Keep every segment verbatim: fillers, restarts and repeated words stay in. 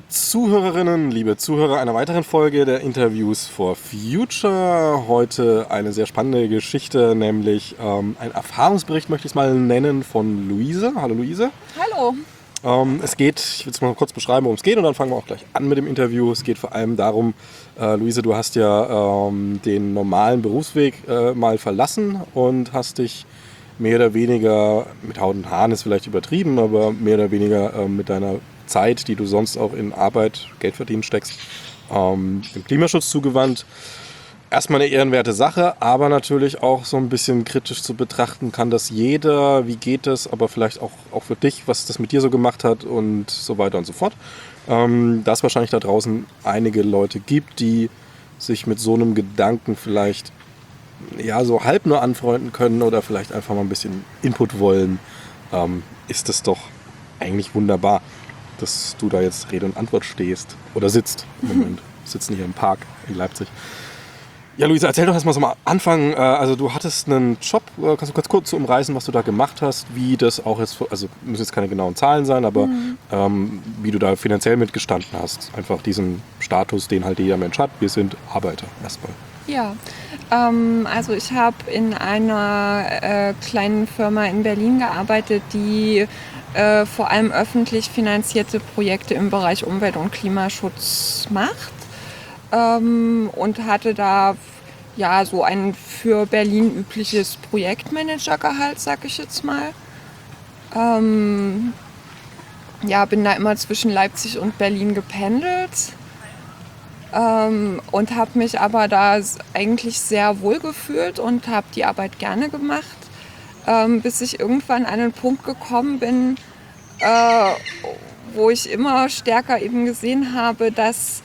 Zuhörerinnen, liebe Zuhörer einer weiteren Folge der Interviews for Future. Heute eine sehr spannende Geschichte, nämlich ähm, ein Erfahrungsbericht, möchte ich es mal nennen, von Luise. Hallo Luise. Hallo. Ähm, es geht, ich will es mal kurz beschreiben, worum es geht, und dann fangen wir auch gleich an mit dem Interview. Es geht vor allem darum, äh, Luise, du hast ja ähm, den normalen Berufsweg äh, mal verlassen und hast dich mehr oder weniger, mit Haut und Haaren ist vielleicht übertrieben, aber mehr oder weniger äh, mit deiner Zeit, die du sonst auch in Arbeit, Geld verdienen steckst, ähm, dem Klimaschutz zugewandt. Erstmal eine ehrenwerte Sache, aber natürlich auch so ein bisschen kritisch zu betrachten kann das jeder. Wie geht das? Aber vielleicht auch, auch für dich, was das mit dir so gemacht hat und so weiter und so fort. Ähm, dass es wahrscheinlich da draußen einige Leute gibt, die sich mit so einem Gedanken vielleicht ja so halb nur anfreunden können oder vielleicht einfach mal ein bisschen Input wollen, ähm, ist das doch eigentlich wunderbar, dass du da jetzt Rede und Antwort stehst oder sitzt im Moment. Wir sitzen hier im Park in Leipzig. Ja, Luisa, erzähl doch erstmal so mal Anfang. Also du hattest einen Job, kannst du ganz kurz so umreißen, was du da gemacht hast, wie das auch jetzt, also müssen jetzt keine genauen Zahlen sein, aber mhm. ähm, wie du da finanziell mitgestanden hast. Einfach diesen Status, den halt jeder Mensch hat. Wir sind Arbeiter erstmal. Ja, ähm, also ich habe in einer äh, kleinen Firma in Berlin gearbeitet, die äh, vor allem öffentlich finanzierte Projekte im Bereich Umwelt- und Klimaschutz macht. Ähm, und hatte da ja so ein für Berlin übliches Projektmanagergehalt, sag ich jetzt mal. Ähm, ja, bin da immer zwischen Leipzig und Berlin gependelt ähm, und habe mich aber da eigentlich sehr wohl gefühlt und habe die Arbeit gerne gemacht, ähm, bis ich irgendwann an einen Punkt gekommen bin, äh, wo ich immer stärker eben gesehen habe, dass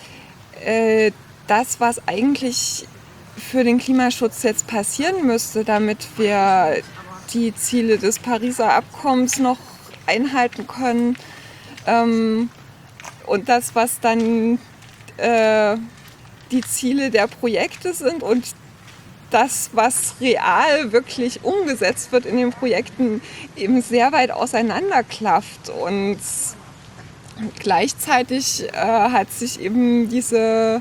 das, was eigentlich für den Klimaschutz jetzt passieren müsste, damit wir die Ziele des Pariser Abkommens noch einhalten können, ähm, und das, was dann äh, die Ziele der Projekte sind und das, was real wirklich umgesetzt wird in den Projekten, eben sehr weit auseinanderklafft. Und gleichzeitig äh, hat sich eben diese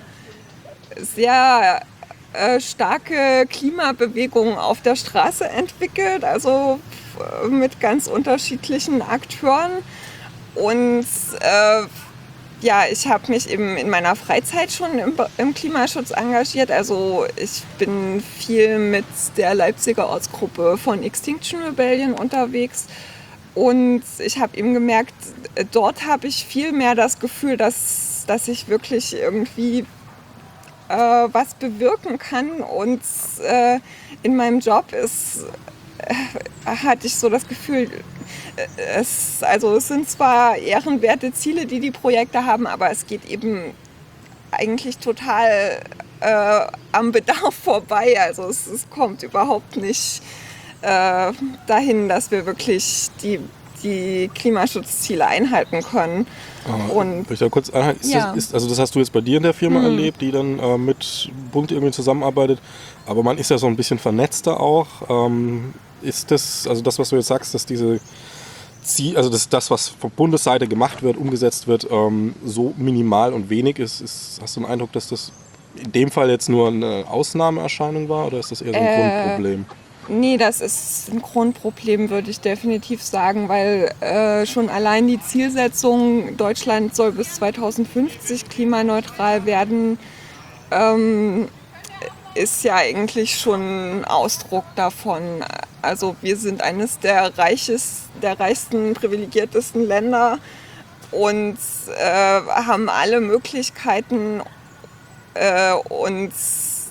sehr äh, starke Klimabewegung auf der Straße entwickelt, also äh, mit ganz unterschiedlichen Akteuren. Und äh, ja, ich habe mich eben in meiner Freizeit schon im, im Klimaschutz engagiert. Also ich bin viel mit der Leipziger Ortsgruppe von Extinction Rebellion unterwegs. Und ich habe eben gemerkt, dort habe ich viel mehr das Gefühl, dass, dass ich wirklich irgendwie äh, was bewirken kann. Und äh, in meinem Job ist, äh, hatte ich so das Gefühl, äh, es, also es sind zwar ehrenwerte Ziele, die die Projekte haben, aber es geht eben eigentlich total äh, am Bedarf vorbei. Also es, es kommt überhaupt nicht dahin, dass wir wirklich die, die Klimaschutzziele einhalten können. Ah, und ich da kurz anhalten, ist ja. das, ist, also das hast du jetzt bei dir in der Firma mhm. erlebt, die dann äh, mit Bund irgendwie zusammenarbeitet, aber man ist ja so ein bisschen vernetzter auch. Ähm, ist das, also das, was du jetzt sagst, dass diese Ziel, also das, das, was von Bundesseite gemacht wird, umgesetzt wird, ähm, so minimal und wenig ist, ist, hast du den Eindruck, dass das in dem Fall jetzt nur eine Ausnahmeerscheinung war, oder ist das eher so ein äh, Grundproblem? Nee, das ist ein Grundproblem, würde ich definitiv sagen, weil äh, schon allein die Zielsetzung, Deutschland soll bis zweitausendfünfzig klimaneutral werden, ähm, ist ja eigentlich schon Ausdruck davon. Also wir sind eines der, reiches, der reichsten, privilegiertesten Länder und äh, haben alle Möglichkeiten, äh, uns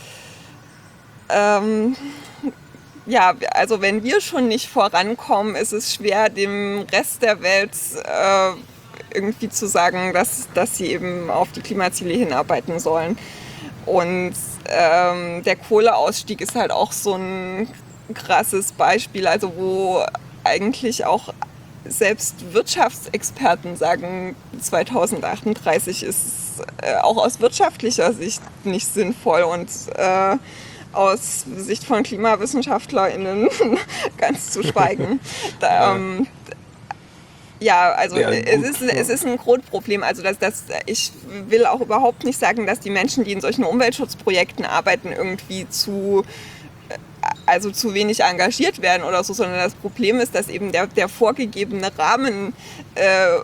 ähm, ja, also wenn wir schon nicht vorankommen, ist es schwer, dem Rest der Welt äh, irgendwie zu sagen, dass, dass sie eben auf die Klimaziele hinarbeiten sollen. Und ähm, der Kohleausstieg ist halt auch so ein krasses Beispiel, also wo eigentlich auch selbst Wirtschaftsexperten sagen, zweitausendachtunddreißig ist äh, auch aus wirtschaftlicher Sicht nicht sinnvoll und äh, aus Sicht von KlimawissenschaftlerInnen ganz zu schweigen. Da, ähm, Ja, also Ja, es, gut, ist, ja. es ist ein Grundproblem. Also das, das, ich will auch überhaupt nicht sagen, dass die Menschen, die in solchen Umweltschutzprojekten arbeiten, irgendwie zu, also zu wenig engagiert werden oder so, sondern das Problem ist, dass eben der, der vorgegebene Rahmen äh,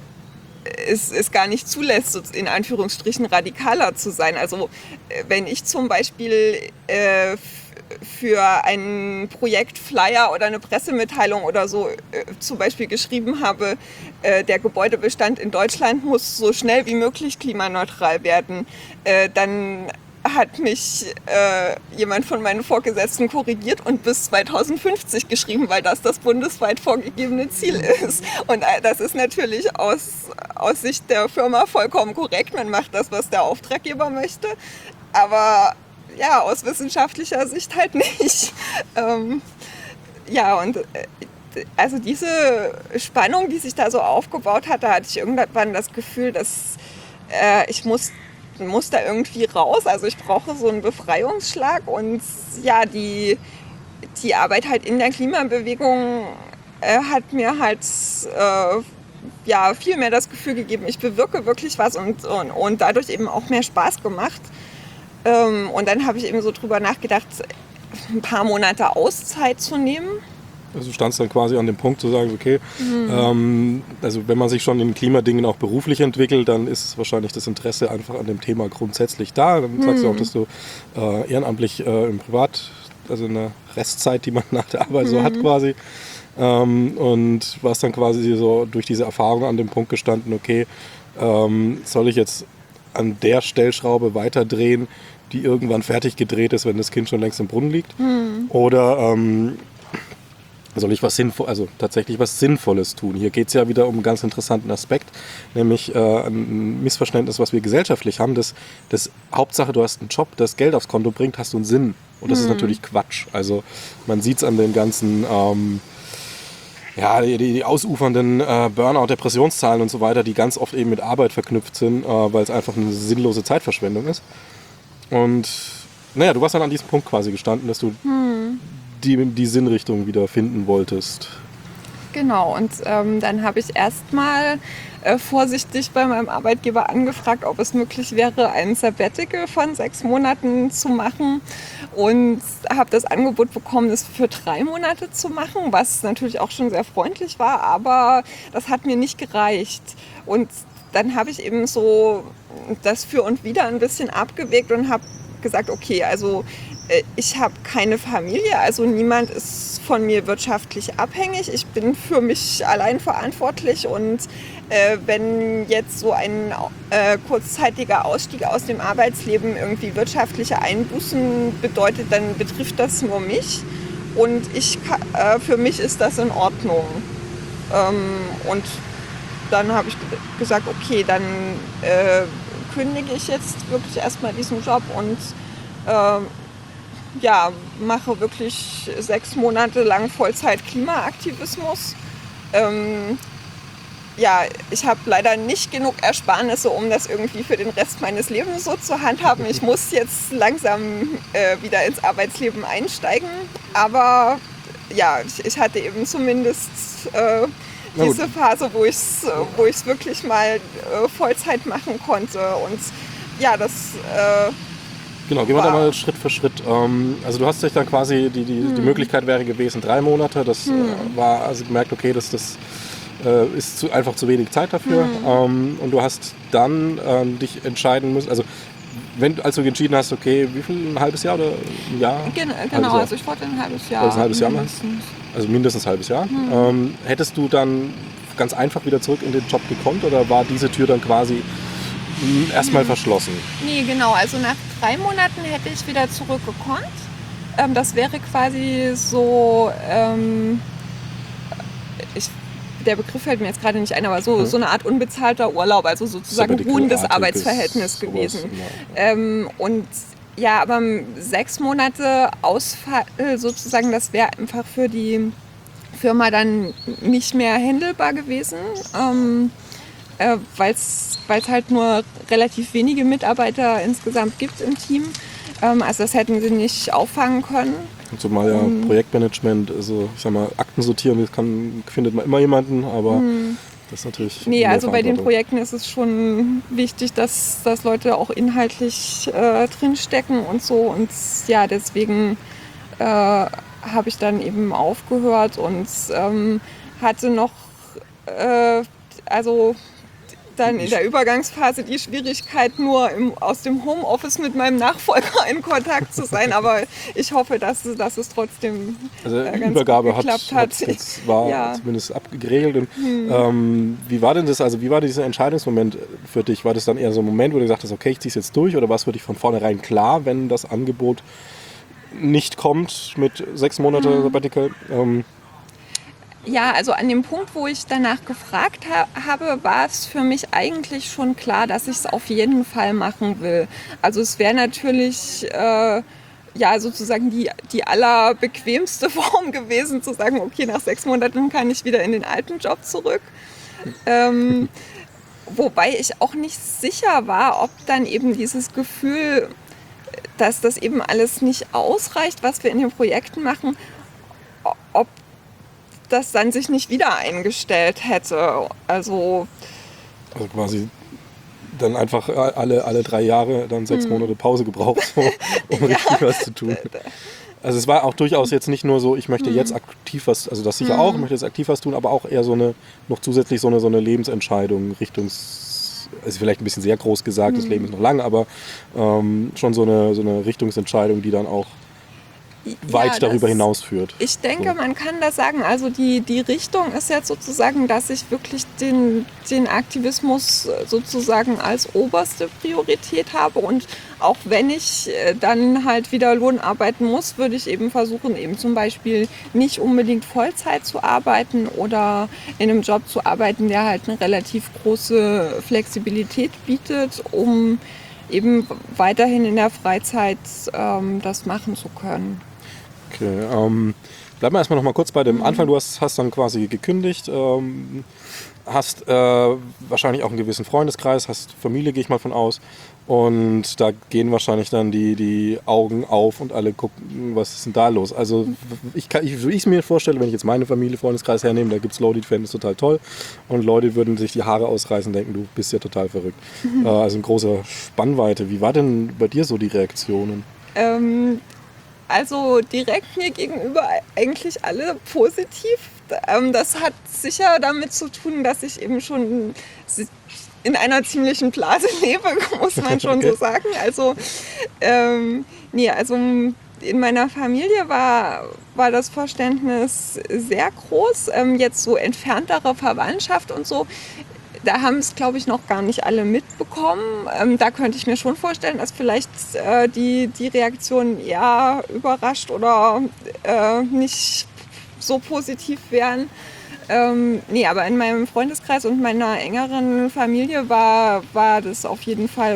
es, es gar nicht zulässt, so in Anführungsstrichen radikaler zu sein. Also äh, wenn ich zum Beispiel äh, f- für ein Projekt Flyer oder eine Pressemitteilung oder so äh, zum Beispiel geschrieben habe, äh, der Gebäudebestand in Deutschland muss so schnell wie möglich klimaneutral werden, äh, dann hat mich äh, jemand von meinen Vorgesetzten korrigiert und bis zweitausendfünfzig geschrieben, weil das das bundesweit vorgegebene Ziel ist. Und äh, das ist natürlich aus, aus Sicht der Firma vollkommen korrekt. Man macht das, was der Auftraggeber möchte. Aber ja, aus wissenschaftlicher Sicht halt nicht. Ähm, ja, und äh, also diese Spannung, die sich da so aufgebaut hat, da hatte ich irgendwann das Gefühl, dass äh, ich muss muss da irgendwie raus. Also ich brauche so einen Befreiungsschlag und ja, die, die Arbeit halt in der Klimabewegung äh, hat mir halt äh, ja, viel mehr das Gefühl gegeben, ich bewirke wirklich was und, und, und dadurch eben auch mehr Spaß gemacht. Ähm, und dann habe ich eben so drüber nachgedacht, ein paar Monate Auszeit zu nehmen. Also du standst dann quasi an dem Punkt zu sagen, okay, mhm. ähm, also wenn man sich schon in Klimadingen auch beruflich entwickelt, dann ist wahrscheinlich das Interesse einfach an dem Thema grundsätzlich da. Dann mhm. sagst du auch, dass du äh, ehrenamtlich äh, im Privat, also in der Restzeit, die man nach der Arbeit mhm. so hat quasi, ähm, und warst dann quasi so durch diese Erfahrung an dem Punkt gestanden, okay, ähm, soll ich jetzt an der Stellschraube weiterdrehen, die irgendwann fertig gedreht ist, wenn das Kind schon längst im Brunnen liegt? Mhm. Oder ähm, soll ich was Sinnvoll, also tatsächlich was Sinnvolles tun? Hier geht es ja wieder um einen ganz interessanten Aspekt, nämlich äh, ein Missverständnis, was wir gesellschaftlich haben, dass, dass Hauptsache du hast einen Job, das Geld aufs Konto bringt, hast du einen Sinn. Und das mhm. ist natürlich Quatsch. Also man sieht es an den ganzen ähm, ja, die, die ausufernden äh, Burnout, Depressionszahlen und so weiter, die ganz oft eben mit Arbeit verknüpft sind, äh, weil es einfach eine sinnlose Zeitverschwendung ist. Und naja, du warst dann an diesem Punkt quasi gestanden, dass du mhm. Die, die Sinnrichtung wieder finden wolltest. Genau, und ähm, dann habe ich erstmal äh, vorsichtig bei meinem Arbeitgeber angefragt, ob es möglich wäre, ein Sabbatical von sechs Monaten zu machen und habe das Angebot bekommen, es für drei Monate zu machen, was natürlich auch schon sehr freundlich war, aber das hat mir nicht gereicht. Und dann habe ich eben so das für und wider ein bisschen abgewegt und habe gesagt, okay, also ich habe keine Familie, also niemand ist von mir wirtschaftlich abhängig. Ich bin für mich allein verantwortlich und äh, wenn jetzt so ein äh, kurzzeitiger Ausstieg aus dem Arbeitsleben irgendwie wirtschaftliche Einbußen bedeutet, dann betrifft das nur mich und ich, äh, für mich ist das in Ordnung. Ähm, und dann habe ich gesagt, okay, dann äh, kündige ich jetzt wirklich erstmal diesen Job und äh, ja, mache wirklich sechs Monate lang Vollzeit-Klimaaktivismus. Ähm, ja, ich habe leider nicht genug Ersparnisse, um das irgendwie für den Rest meines Lebens so zu handhaben. Ich muss jetzt langsam äh, wieder ins Arbeitsleben einsteigen. Aber ja, ich, ich hatte eben zumindest äh, diese Phase, wo ich es wo ich's wirklich mal äh, Vollzeit machen konnte. Und ja, das... Äh, Genau, gehen wir da mal Schritt für Schritt. Ähm, also du hast dich dann quasi, die, die, hm. die Möglichkeit wäre gewesen, drei Monate. Das hm. äh, war, also gemerkt, okay, das, das äh, ist zu, einfach zu wenig Zeit dafür. Hm. Ähm, und du hast dann äh, dich entscheiden müssen, also wenn, als du entschieden hast, okay, wie viel, ein halbes Jahr oder ein Jahr? Gen genau, Jahr. Also ich wollte ein halbes Jahr. Also ein halbes Jahr mindestens. Also mindestens ein halbes Jahr. Hm. Ähm, hättest du dann ganz einfach wieder zurück in den Job gekonnt oder war diese Tür dann quasi erstmal verschlossen? Nee, genau. Also nach drei Monaten hätte ich wieder zurückgekonnt. Ähm, das wäre quasi so, ähm, ich, der Begriff fällt mir jetzt gerade nicht ein, aber so, hm. so eine Art unbezahlter Urlaub, also sozusagen ruhendes Arbeitsverhältnis gewesen. Ähm, und ja, aber sechs Monate Ausfall sozusagen, das wäre einfach für die Firma dann nicht mehr handelbar gewesen. Ähm, äh, weil es halt nur relativ wenige Mitarbeiter insgesamt gibt im Team. Ähm, also das hätten sie nicht auffangen können. Und zumal ja um, Projektmanagement, also ich sag mal, Akten sortieren, das kann, findet man immer jemanden, aber um, das ist natürlich... Nee, also bei den Projekten ist es schon wichtig, dass, dass Leute auch inhaltlich äh, drinstecken und so. Und ja, deswegen äh, habe ich dann eben aufgehört und ähm, hatte noch... Äh, also dann in der Übergangsphase die Schwierigkeit, nur im, aus dem Homeoffice mit meinem Nachfolger in Kontakt zu sein. Aber ich hoffe, dass, dass es trotzdem also äh, ganz Übergabe gut geklappt hat. hat. Das war ja. zumindest abgeregelt. Und, hm. ähm, wie war denn das? Also wie war dieser Entscheidungsmoment für dich? War das dann eher so ein Moment, wo du gesagt hast, okay, ich ziehe es jetzt durch, oder war es für dich von vornherein klar, wenn das Angebot nicht kommt mit sechs Monate hm. Sabbatical? Ähm, Ja, also an dem Punkt, wo ich danach gefragt ha- habe, war es für mich eigentlich schon klar, dass ich es auf jeden Fall machen will. Also es wäre natürlich äh, ja sozusagen die, die allerbequemste Form gewesen, zu sagen, okay, nach sechs Monaten kann ich wieder in den alten Job zurück. Ähm, wobei ich auch nicht sicher war, ob dann eben dieses Gefühl, dass das eben alles nicht ausreicht, was wir in den Projekten machen, ob das dann sich nicht wieder eingestellt hätte. Also, also quasi dann einfach alle, alle drei Jahre dann sechs hm. Monate Pause gebraucht, um, um ja. richtig was zu tun. Also es war auch durchaus jetzt nicht nur so, ich möchte hm. jetzt aktiv was, also das sicher hm. auch, ich möchte jetzt aktiv was tun, aber auch eher so eine, noch zusätzlich so eine, so eine Lebensentscheidung Richtungs, also vielleicht ein bisschen sehr groß gesagt, hm. das Leben ist noch lang, aber ähm, schon so eine, so eine Richtungsentscheidung, die dann auch weit ja, darüber hinaus führt. Ich denke, so. Man kann das sagen. Also die, die Richtung ist jetzt sozusagen, dass ich wirklich den, den Aktivismus sozusagen als oberste Priorität habe. Und auch wenn ich dann halt wieder Lohn arbeiten muss, würde ich eben versuchen, eben zum Beispiel nicht unbedingt Vollzeit zu arbeiten oder in einem Job zu arbeiten, der halt eine relativ große Flexibilität bietet, um eben weiterhin in der Freizeit ähm, das machen zu können. Okay, ähm, bleiben wir erstmal noch mal kurz bei dem mhm. Anfang. Du hast, hast dann quasi gekündigt, ähm, hast äh, wahrscheinlich auch einen gewissen Freundeskreis, hast Familie, gehe ich mal von aus. Und da gehen wahrscheinlich dann die, die Augen auf und alle gucken, was ist denn da los? Also ich kann, ich, wie ich es mir vorstelle, wenn ich jetzt meine Familie, Freundeskreis hernehme, da gibt es Leute, die fänden es total toll. Und Leute würden sich die Haare ausreißen und denken, du bist ja total verrückt. Mhm. Äh, also in großer Spannweite. Wie war denn bei dir so die Reaktionen? Ähm Also direkt mir gegenüber eigentlich alle positiv. Das hat sicher damit zu tun, dass ich eben schon in einer ziemlichen Blase lebe, muss man schon okay. so sagen. Also, ähm, nee, also in meiner Familie war, war das Verständnis sehr groß. Ähm, jetzt so entferntere Verwandtschaft und so, da haben es, glaube ich, noch gar nicht alle mitbekommen. Ähm, da könnte ich mir schon vorstellen, dass vielleicht äh, die, die Reaktionen eher überrascht oder äh, nicht so positiv wären. Ähm, nee, aber in meinem Freundeskreis und meiner engeren Familie war, war das auf jeden Fall,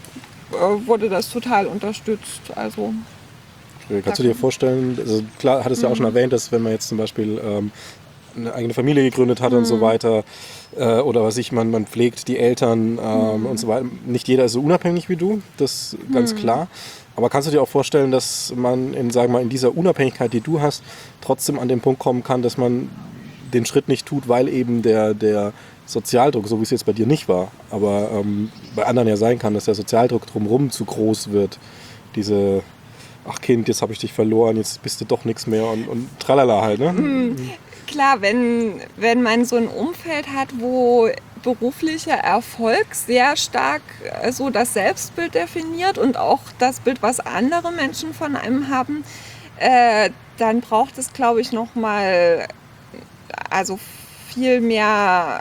äh, wurde das total unterstützt. Also, kannst du dir vorstellen, also klar, hattest du ja auch schon erwähnt, dass wenn man jetzt zum Beispiel ähm, eine eigene Familie gegründet hat mhm. und so weiter, äh, oder was ich, man, man pflegt die Eltern ähm, mhm. und so weiter. Nicht jeder ist so unabhängig wie du, das ist ganz mhm. klar. Aber kannst du dir auch vorstellen, dass man in, sagen wir mal, in dieser Unabhängigkeit, die du hast, trotzdem an den Punkt kommen kann, dass man den Schritt nicht tut, weil eben der, der Sozialdruck, so wie es jetzt bei dir nicht war, aber ähm, bei anderen ja sein kann, dass der Sozialdruck drumherum zu groß wird. Diese, ach Kind, jetzt habe ich dich verloren, jetzt bist du doch nichts mehr und, und tralala halt, ne? Mhm. Klar, wenn, wenn man so ein Umfeld hat, wo beruflicher Erfolg sehr stark so das Selbstbild definiert und auch das Bild, was andere Menschen von einem haben, äh, dann braucht es, glaube ich, noch mal also viel mehr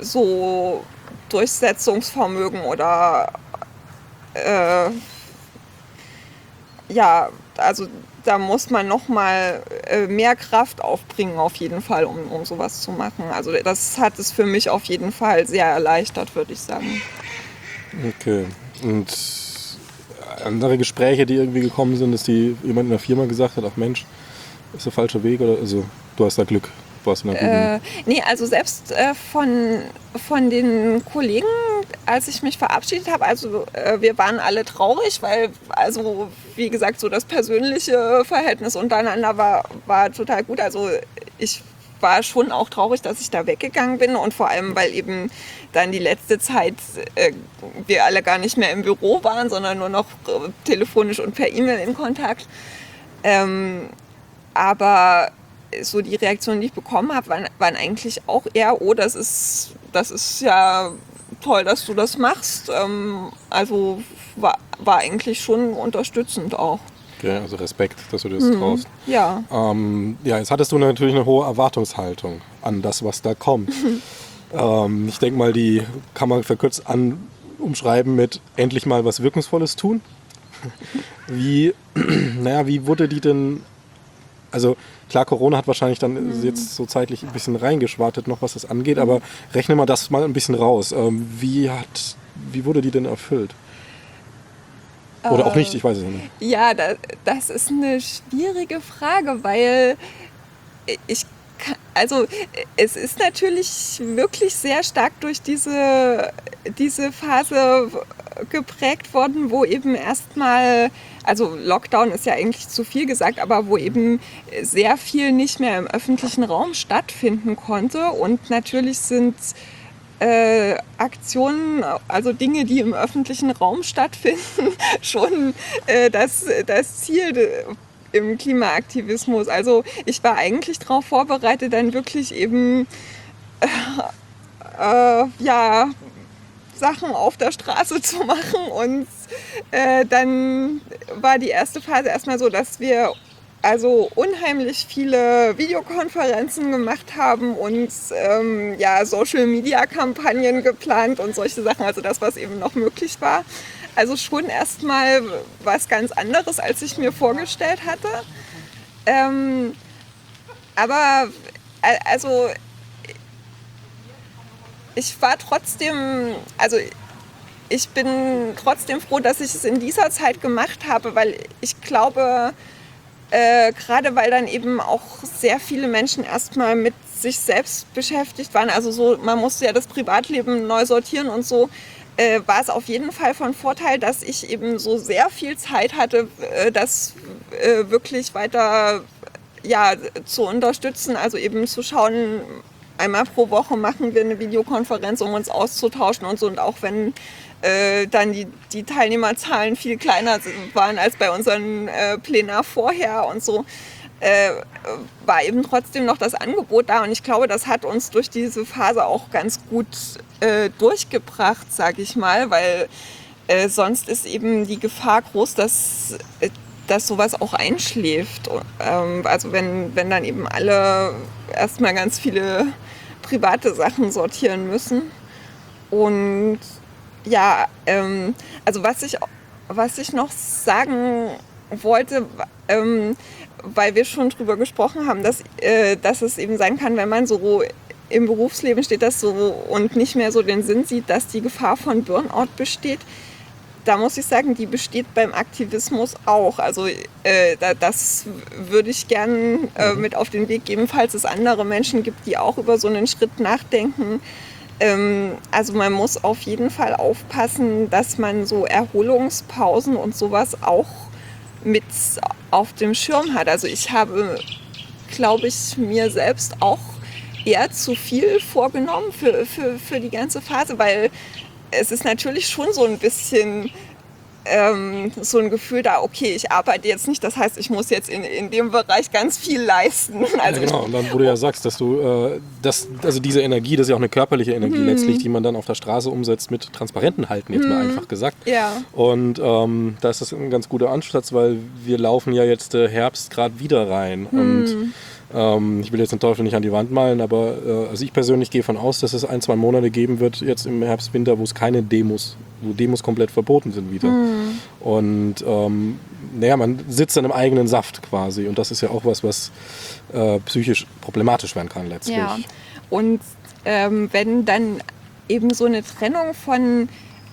so Durchsetzungsvermögen oder äh, ja, also da muss man noch mal äh, mehr Kraft aufbringen auf jeden Fall, um, um sowas zu machen. Also das hat es für mich auf jeden Fall sehr erleichtert, würde ich sagen. Okay. Und andere Gespräche, die irgendwie gekommen sind, dass die jemand in der Firma gesagt hat, ach Mensch, ist der falsche Weg oder also du hast da Glück. Warst in der äh, nee, also selbst äh, von, von den Kollegen, als ich mich verabschiedet habe, also äh, wir waren alle traurig, weil, also wie gesagt, so das persönliche Verhältnis untereinander war, war total gut. Also ich war schon auch traurig, dass ich da weggegangen bin und vor allem, weil eben dann die letzte Zeit äh, wir alle gar nicht mehr im Büro waren, sondern nur noch äh, telefonisch und per E-Mail in Kontakt. Ähm, aber so die Reaktionen, die ich bekommen habe, waren, waren eigentlich auch eher, oh, das ist, das ist ja toll, dass du das machst. Ähm, also war, war eigentlich schon unterstützend auch. Okay, also Respekt, dass du das mhm. traust. Ja. Ähm, ja, jetzt hattest du natürlich eine hohe Erwartungshaltung an das, was da kommt. ähm, ich denke mal, die kann man verkürzt an umschreiben mit endlich mal was Wirkungsvolles tun. Wie, naja, wie wurde die denn, also klar, Corona hat wahrscheinlich dann mhm. jetzt so zeitlich ein bisschen reingeschwartet noch, was das angeht, mhm. aber rechne mal das mal ein bisschen raus. Ähm, wie, hat, wie wurde die denn erfüllt? Oder auch nicht, ich weiß es nicht. Ja, das, das ist eine schwierige Frage, weil ich kann, also es ist natürlich wirklich sehr stark durch diese, diese Phase geprägt worden, wo eben erstmal, also Lockdown ist ja eigentlich zu viel gesagt, aber wo eben sehr viel nicht mehr im öffentlichen Raum stattfinden konnte und natürlich sind Äh, Aktionen, also Dinge, die im öffentlichen Raum stattfinden, schon äh, das, das Ziel de, im Klimaaktivismus. Also ich war eigentlich darauf vorbereitet, dann wirklich eben äh, äh, ja, Sachen auf der Straße zu machen und äh, dann war die erste Phase erstmal so, dass wir also unheimlich viele Videokonferenzen gemacht haben und ähm, ja, Social-Media-Kampagnen geplant und solche Sachen, also das, was eben noch möglich war. Also schon erstmal was ganz anderes, als ich mir vorgestellt hatte. Ähm, aber also ich war trotzdem, also ich bin trotzdem froh, dass ich es in dieser Zeit gemacht habe, weil ich glaube, Äh, gerade weil dann eben auch sehr viele Menschen erstmal mit sich selbst beschäftigt waren. Also so, man musste ja das Privatleben neu sortieren und so, äh, war es auf jeden Fall von Vorteil, dass ich eben so sehr viel Zeit hatte, äh, das äh, wirklich weiter ja, zu unterstützen. Also eben zu schauen, einmal pro Woche machen wir eine Videokonferenz, um uns auszutauschen und so. Und auch wenn Äh, dann die, die Teilnehmerzahlen viel kleiner waren als bei unseren äh, Plenar vorher und so, äh, war eben trotzdem noch das Angebot da. Und ich glaube, das hat uns durch diese Phase auch ganz gut äh, durchgebracht, sage ich mal, weil äh, sonst ist eben die Gefahr groß, dass, äh, dass sowas auch einschläft. Ähm, also wenn, wenn dann eben alle erstmal ganz viele private Sachen sortieren müssen. Und ja, ähm, also was ich, was ich noch sagen wollte, ähm, weil wir schon drüber gesprochen haben, dass, äh, dass es eben sein kann, wenn man so im Berufsleben steht, das so und nicht mehr so den Sinn sieht, dass die Gefahr von Burnout besteht. Da muss ich sagen, die besteht beim Aktivismus auch. Also äh, da, das würde ich gern äh, mit auf den Weg geben, falls es andere Menschen gibt, die auch über so einen Schritt nachdenken. Also man muss auf jeden Fall aufpassen, dass man so Erholungspausen und sowas auch mit auf dem Schirm hat. Also ich habe, glaube ich, mir selbst auch eher zu viel vorgenommen für, für, für die ganze Phase, weil es ist natürlich schon so ein bisschen ähm, so ein Gefühl da, okay, ich arbeite jetzt nicht, das heißt, ich muss jetzt in, in dem Bereich ganz viel leisten. Also ja, genau, und dann, wo du ja sagst, dass du, äh, das, also diese Energie, das ist ja auch eine körperliche Energie hm. letztlich, die man dann auf der Straße umsetzt mit Transparenten halten, jetzt hm. mal einfach gesagt. Ja. Und ähm, da ist das ein ganz guter Ansatz, weil wir laufen ja jetzt äh, Herbst gerade wieder rein hm. und ähm, ich will jetzt den Teufel nicht an die Wand malen, aber äh, also ich persönlich gehe davon aus, dass es ein, zwei Monate geben wird, jetzt im Herbst, Winter, wo es keine Demos, wo Demos komplett verboten sind wieder. Mhm. Und ähm, naja, man sitzt dann im eigenen Saft quasi und das ist ja auch was, was äh, psychisch problematisch werden kann letztlich. Ja, und ähm, wenn dann eben so eine Trennung von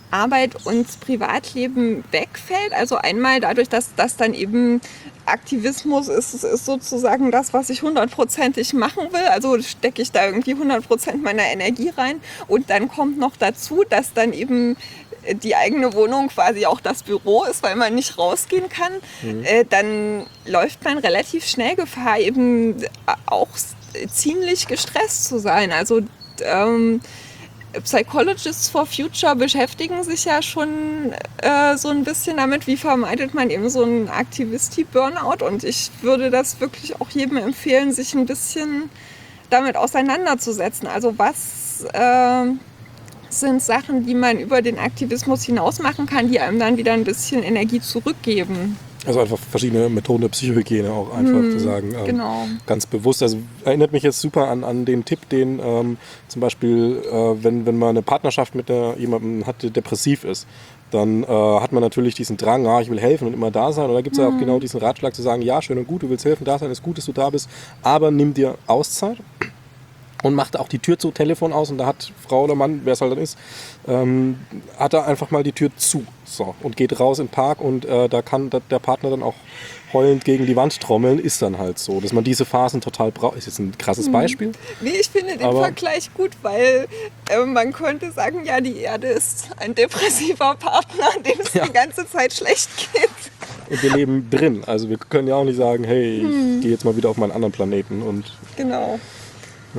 Arbeit und Privatleben wegfällt. Also einmal dadurch, dass das dann eben Aktivismus ist, ist sozusagen das, was ich hundertprozentig machen will. Also stecke ich da irgendwie hundert Prozent meiner Energie rein. Und dann kommt noch dazu, dass dann eben die eigene Wohnung quasi auch das Büro ist, weil man nicht rausgehen kann. Mhm. Äh, dann läuft man relativ schnell Gefahr, eben auch ziemlich gestresst zu sein. Also ähm, Psychologists for Future beschäftigen sich ja schon äh, so ein bisschen damit, wie vermeidet man eben so einen Activity-Burnout. Und ich würde das wirklich auch jedem empfehlen, sich ein bisschen damit auseinanderzusetzen. Also was äh, sind Sachen, die man über den Aktivismus hinaus machen kann, die einem dann wieder ein bisschen Energie zurückgeben. Also einfach verschiedene Methoden der Psychohygiene auch einfach hm, zu sagen. Ähm, genau. Ganz bewusst. Also erinnert mich jetzt super an, an den Tipp, den ähm, zum Beispiel, äh, wenn, wenn man eine Partnerschaft mit der, jemandem hat, der depressiv ist, dann äh, hat man natürlich diesen Drang, ah, ich will helfen und immer da sein. Und da gibt es hm. ja auch genau diesen Ratschlag zu sagen, ja, schön und gut, du willst helfen, da sein, ist gut, dass du da bist, aber nimm dir Auszeit. Und macht auch die Tür zu, Telefon aus, und da hat Frau oder Mann, wer es halt dann ist, ähm, hat er einfach mal die Tür zu, so, und geht raus in den Park, und äh, da kann der Partner dann auch heulend gegen die Wand trommeln, ist dann halt so, dass man diese Phasen total braucht. Ist jetzt ein krasses Beispiel. Nee, ich finde den aber Vergleich gut, weil äh, man könnte sagen, ja, die Erde ist ein depressiver Partner, dem es ja die ganze Zeit schlecht geht. Und wir leben drin, also wir können ja auch nicht sagen, hey, hm. ich gehe jetzt mal wieder auf meinen anderen Planeten. Und genau. Ja.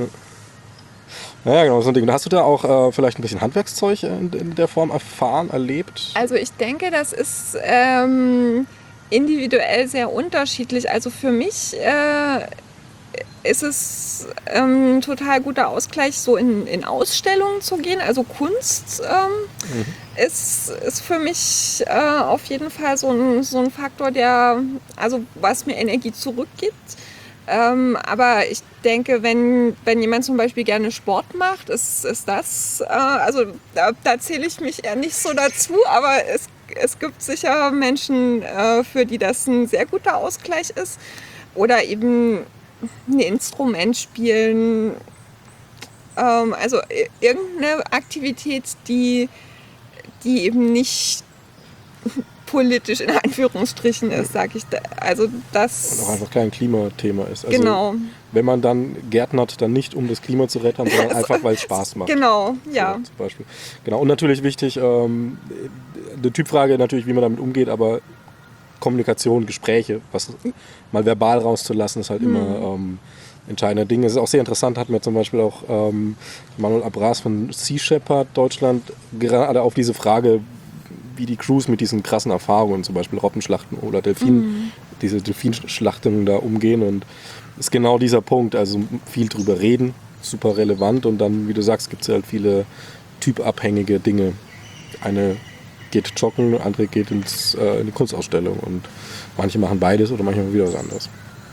Ja, genau, so ein Ding. Hast du da auch äh, vielleicht ein bisschen Handwerkszeug in, in der Form erfahren, erlebt? Also ich denke, das ist ähm, individuell sehr unterschiedlich. Also für mich äh, ist es ähm, ein total guter Ausgleich, so in, in Ausstellungen zu gehen. Also Kunst ähm, mhm. ist, ist für mich äh, auf jeden Fall so ein, so ein Faktor, der, also was mir Energie zurückgibt. Ähm, aber ich denke, wenn, wenn jemand zum Beispiel gerne Sport macht, ist, ist das, äh, also da, da zähle ich mich eher nicht so dazu, aber es, es gibt sicher Menschen, äh, für die das ein sehr guter Ausgleich ist. Oder eben ein Instrument spielen, ähm, also irgendeine Aktivität, die, die eben nicht politisch in Anführungsstrichen ist, sage ich. Da. Also das und auch einfach kein Klimathema ist. Also genau. Wenn man dann gärtnert, dann nicht um das Klima zu retten, sondern einfach, weil es Spaß macht. Genau, ja. So, zum Beispiel. Genau. Und natürlich wichtig, ähm, eine Typfrage natürlich, wie man damit umgeht, aber Kommunikation, Gespräche, was mal verbal rauszulassen, ist halt hm. immer ähm, entscheidender Ding. Es ist auch sehr interessant, hat mir zum Beispiel auch ähm, Manuel Abras von Sea Shepherd Deutschland gerade auf diese Frage, wie die Crews mit diesen krassen Erfahrungen, zum Beispiel Robbenschlachten oder Delfin, mhm. diese Delfinschlachtungen da umgehen. Und ist genau dieser Punkt, also viel drüber reden, super relevant. Und dann, wie du sagst, gibt es halt viele typabhängige Dinge. Eine geht joggen, andere geht ins, äh, in die Kunstausstellung, und manche machen beides oder manche machen wieder was anderes.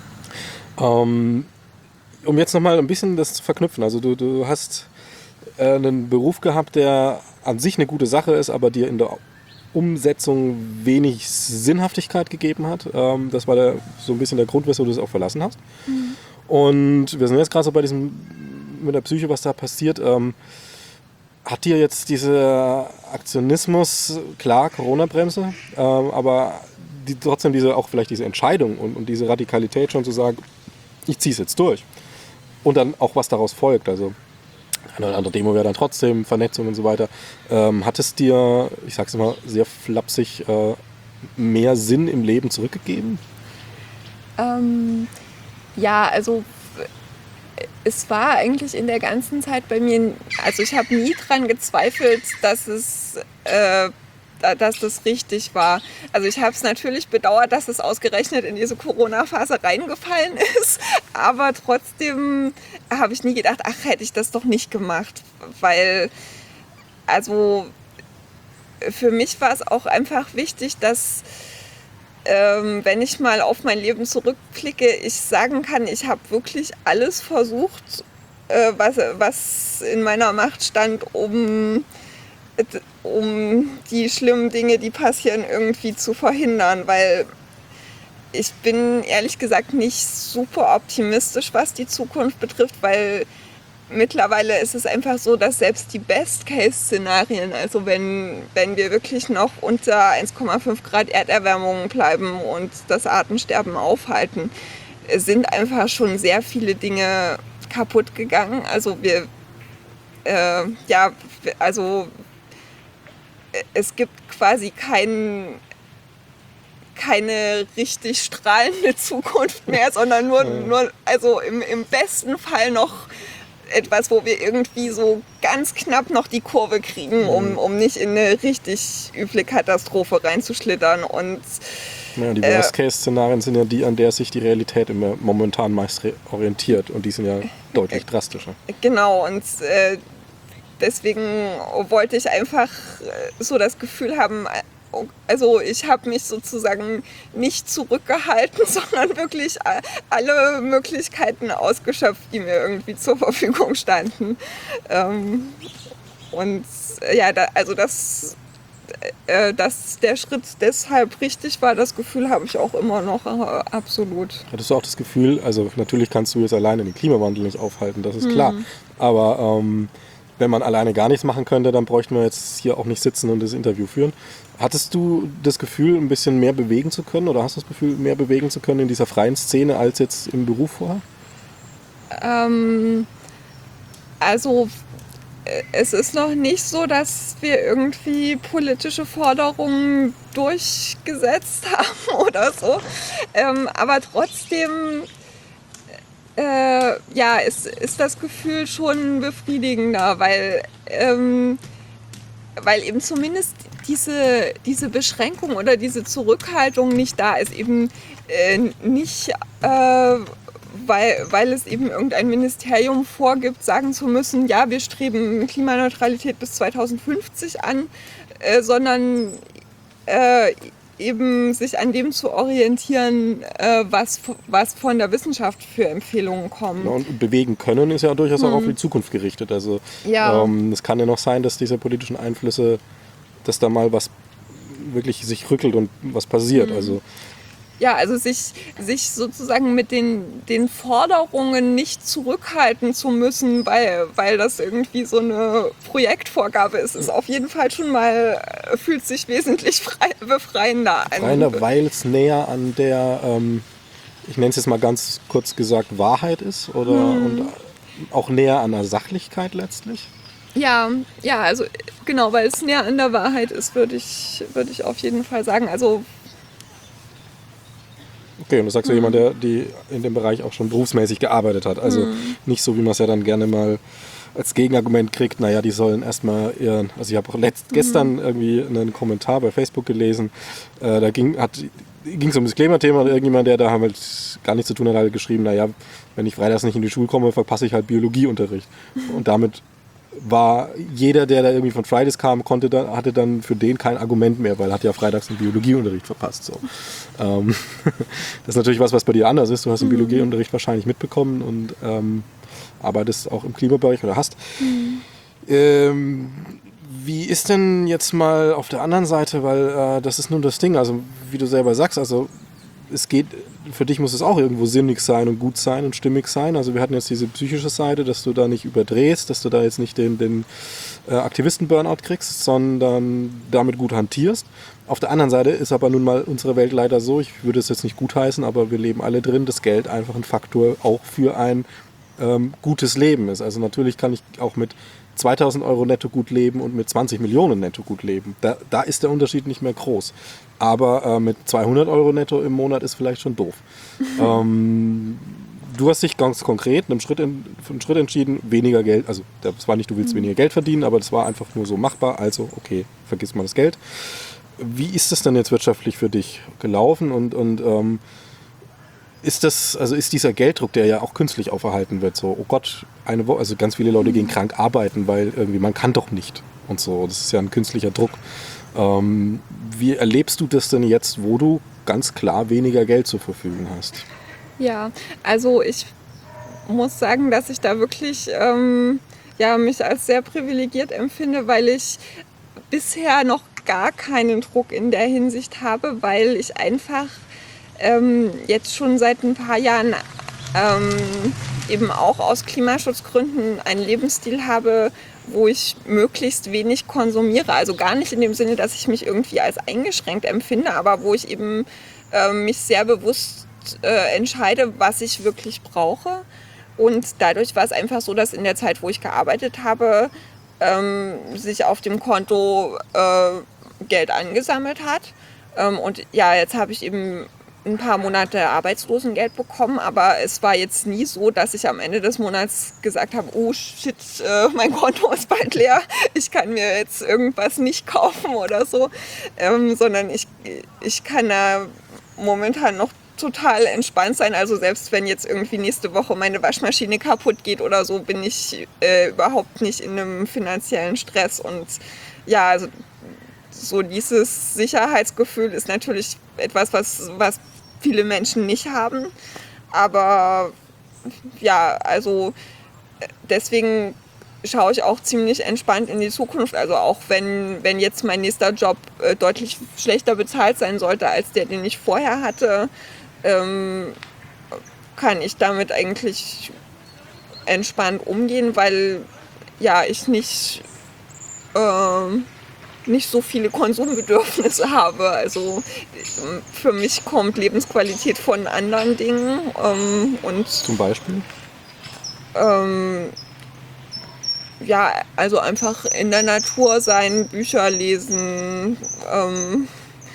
Ähm, um jetzt nochmal ein bisschen das zu verknüpfen, also du, du hast äh, einen Beruf gehabt, der an sich eine gute Sache ist, aber dir in der Umsetzung wenig Sinnhaftigkeit gegeben hat. Ähm, das war der, so ein bisschen der Grund, weshalb du es auch verlassen hast. Mhm. Und wir sind jetzt gerade so bei diesem, mit der Psyche, was da passiert. Ähm, hat dir jetzt dieser Aktionismus, klar, Corona-Bremse, ähm, aber die, trotzdem diese, auch vielleicht diese Entscheidung und, und diese Radikalität schon zu sagen, ich ziehe es jetzt durch. Und dann auch, was daraus folgt, also eine oder andere Demo wäre dann trotzdem, Vernetzung und so weiter. Ähm, hat es dir, ich sag's immer sehr flapsig, äh, mehr Sinn im Leben zurückgegeben? Ähm, ja, also es war eigentlich in der ganzen Zeit bei mir, also ich habe nie dran gezweifelt, dass es, äh, dass das richtig war. Also ich habe es natürlich bedauert, dass es ausgerechnet in diese Corona-Phase reingefallen ist, aber trotzdem habe ich nie gedacht, ach, hätte ich das doch nicht gemacht, weil, also für mich war es auch einfach wichtig, dass ähm, wenn ich mal auf mein Leben zurückblicke, ich sagen kann, ich habe wirklich alles versucht, äh, was, was in meiner Macht stand, um um die schlimmen Dinge, die passieren, irgendwie zu verhindern, weil ich bin ehrlich gesagt nicht super optimistisch, was die Zukunft betrifft, weil mittlerweile ist es einfach so, dass selbst die Best-Case-Szenarien, also wenn, wenn wir wirklich noch unter eins Komma fünf Grad Erderwärmung bleiben und das Artensterben aufhalten, sind einfach schon sehr viele Dinge kaputt gegangen. Also wir, äh, ja, also es gibt quasi keinen keine richtig strahlende Zukunft mehr, sondern nur, nur also im, im besten Fall noch etwas, wo wir irgendwie so ganz knapp noch die Kurve kriegen, um, um nicht in eine richtig üble Katastrophe reinzuschlittern. Und ja, die Worst-Case-Szenarien sind ja die, an der sich die Realität immer momentan meist orientiert, und die sind ja deutlich drastischer. Genau, und äh, deswegen wollte ich einfach so das Gefühl haben, also ich habe mich sozusagen nicht zurückgehalten, sondern wirklich alle Möglichkeiten ausgeschöpft, die mir irgendwie zur Verfügung standen. Und ja, also dass, dass der Schritt deshalb richtig war, das Gefühl habe ich auch immer noch, absolut. Hattest du auch das Gefühl, also natürlich kannst du jetzt alleine den Klimawandel nicht aufhalten, das ist klar, hm. aber ähm, wenn man alleine gar nichts machen könnte, dann bräuchten wir jetzt hier auch nicht sitzen und das Interview führen. Hattest du das Gefühl, ein bisschen mehr bewegen zu können, oder hast du das Gefühl, mehr bewegen zu können in dieser freien Szene als jetzt im Beruf vorher? Ähm, also es ist noch nicht so, dass wir irgendwie politische Forderungen durchgesetzt haben oder so. Ähm, aber trotzdem äh, ja, ist, ist das Gefühl schon befriedigender, weil, ähm, weil eben zumindest diese, diese Beschränkung oder diese Zurückhaltung nicht da ist. Eben äh, nicht, äh, weil, weil es eben irgendein Ministerium vorgibt, sagen zu müssen, ja, wir streben Klimaneutralität bis zweitausendfünfzig an, äh, sondern äh, eben sich an dem zu orientieren, äh, was, was von der Wissenschaft für Empfehlungen kommen. Ja, und bewegen können ist ja durchaus hm. auch auf die Zukunft gerichtet. Also ja. ähm, es kann ja noch sein, dass diese politischen Einflüsse, dass da mal was wirklich sich rückelt und was passiert. Hm. Also Ja, also sich, sich sozusagen mit den, den Forderungen nicht zurückhalten zu müssen, weil, weil das irgendwie so eine Projektvorgabe ist, ist auf jeden Fall schon mal, fühlt sich wesentlich frei, befreiender an. Befreiender, weil es näher an der, ähm, ich nenne es jetzt mal ganz kurz gesagt, Wahrheit ist, oder hm. und auch näher an der Sachlichkeit letztlich? Ja, ja, also genau, weil es näher an der Wahrheit ist, würde ich, würde ich auf jeden Fall sagen. Also okay, und das sagst du, mhm. jemand, der die in dem Bereich auch schon berufsmäßig gearbeitet hat. Also mhm. nicht so, wie man es ja dann gerne mal als Gegenargument kriegt, naja, die sollen erstmal ihren, also ich habe auch letzt, mhm. gestern irgendwie einen Kommentar bei Facebook gelesen, äh, da ging es um das Klimathema, und irgendjemand, der da halt gar nichts zu tun hat, hat geschrieben, naja, wenn ich freitags nicht in die Schule komme, verpasse ich halt Biologieunterricht. Mhm. Und damit war jeder, der da irgendwie von Fridays kam, konnte da, hatte dann für den kein Argument mehr, weil er hat ja freitags den Biologieunterricht verpasst. So. Ähm, das ist natürlich was, was bei dir anders ist. Du hast den mhm. Biologieunterricht wahrscheinlich mitbekommen und ähm, arbeitest auch im Klimabereich oder hast. Mhm. Ähm, wie ist denn jetzt mal auf der anderen Seite, weil äh, das ist nun das Ding, also wie du selber sagst, also es geht, für dich muss es auch irgendwo sinnig sein und gut sein und stimmig sein. Also wir hatten jetzt diese psychische Seite, dass du da nicht überdrehst, dass du da jetzt nicht den, den äh, Aktivisten-Burnout kriegst, sondern damit gut hantierst. Auf der anderen Seite ist aber nun mal unsere Welt leider so, ich würde es jetzt nicht gutheißen, aber wir leben alle drin, dass Geld einfach ein Faktor auch für ein ähm, gutes Leben ist. Also natürlich kann ich auch mit zweitausend Euro netto gut leben und mit zwanzig Millionen netto gut leben. Da, da ist der Unterschied nicht mehr groß. Aber äh, mit zweihundert Euro netto im Monat ist vielleicht schon doof. ähm, du hast dich ganz konkret einen Schritt, in, einen Schritt entschieden, weniger Geld, also das war nicht, du willst weniger Geld verdienen, aber das war einfach nur so machbar, also okay, vergiss mal das Geld. Wie ist das denn jetzt wirtschaftlich für dich gelaufen und, und ähm, ist das, also ist dieser Gelddruck, der ja auch künstlich auferhalten wird, so, oh Gott, eine Woche, also ganz viele Leute gehen krank arbeiten, weil irgendwie man kann doch nicht und so, das ist ja ein künstlicher Druck. Ähm, wie erlebst du das denn jetzt, wo du ganz klar weniger Geld zur Verfügung hast? Ja, also ich muss sagen, dass ich da wirklich ähm, ja, mich als sehr privilegiert empfinde, weil ich bisher noch gar keinen Druck in der Hinsicht habe, weil ich einfach ähm, jetzt schon seit ein paar Jahren ähm, eben auch aus Klimaschutzgründen einen Lebensstil habe, wo ich möglichst wenig konsumiere. Also gar nicht in dem Sinne, dass ich mich irgendwie als eingeschränkt empfinde, aber wo ich eben äh, mich sehr bewusst äh, entscheide, was ich wirklich brauche. Und dadurch war es einfach so, dass in der Zeit, wo ich gearbeitet habe, ähm, sich auf dem Konto äh, Geld angesammelt hat. Ähm, und ja, jetzt habe ich eben ein paar Monate Arbeitslosengeld bekommen, aber es war jetzt nie so, dass ich am Ende des Monats gesagt habe, oh shit, äh, mein Konto ist bald leer, ich kann mir jetzt irgendwas nicht kaufen oder so, ähm, sondern ich, ich kann da momentan noch total entspannt sein. Also selbst wenn jetzt irgendwie nächste Woche meine Waschmaschine kaputt geht oder so, bin ich äh, überhaupt nicht in einem finanziellen Stress. Und ja, also so dieses Sicherheitsgefühl ist natürlich etwas, was, was viele Menschen nicht haben. Aber ja, also deswegen schaue ich auch ziemlich entspannt in die Zukunft. Also auch wenn, wenn jetzt mein nächster Job äh, deutlich schlechter bezahlt sein sollte als der, den ich vorher hatte, ähm, kann ich damit eigentlich entspannt umgehen, weil ja, ich nicht, äh, nicht so viele Konsumbedürfnisse habe. Also für mich kommt Lebensqualität von anderen Dingen. Ähm, und, Zum Beispiel? Ähm, ja, also einfach in der Natur sein, Bücher lesen, ähm,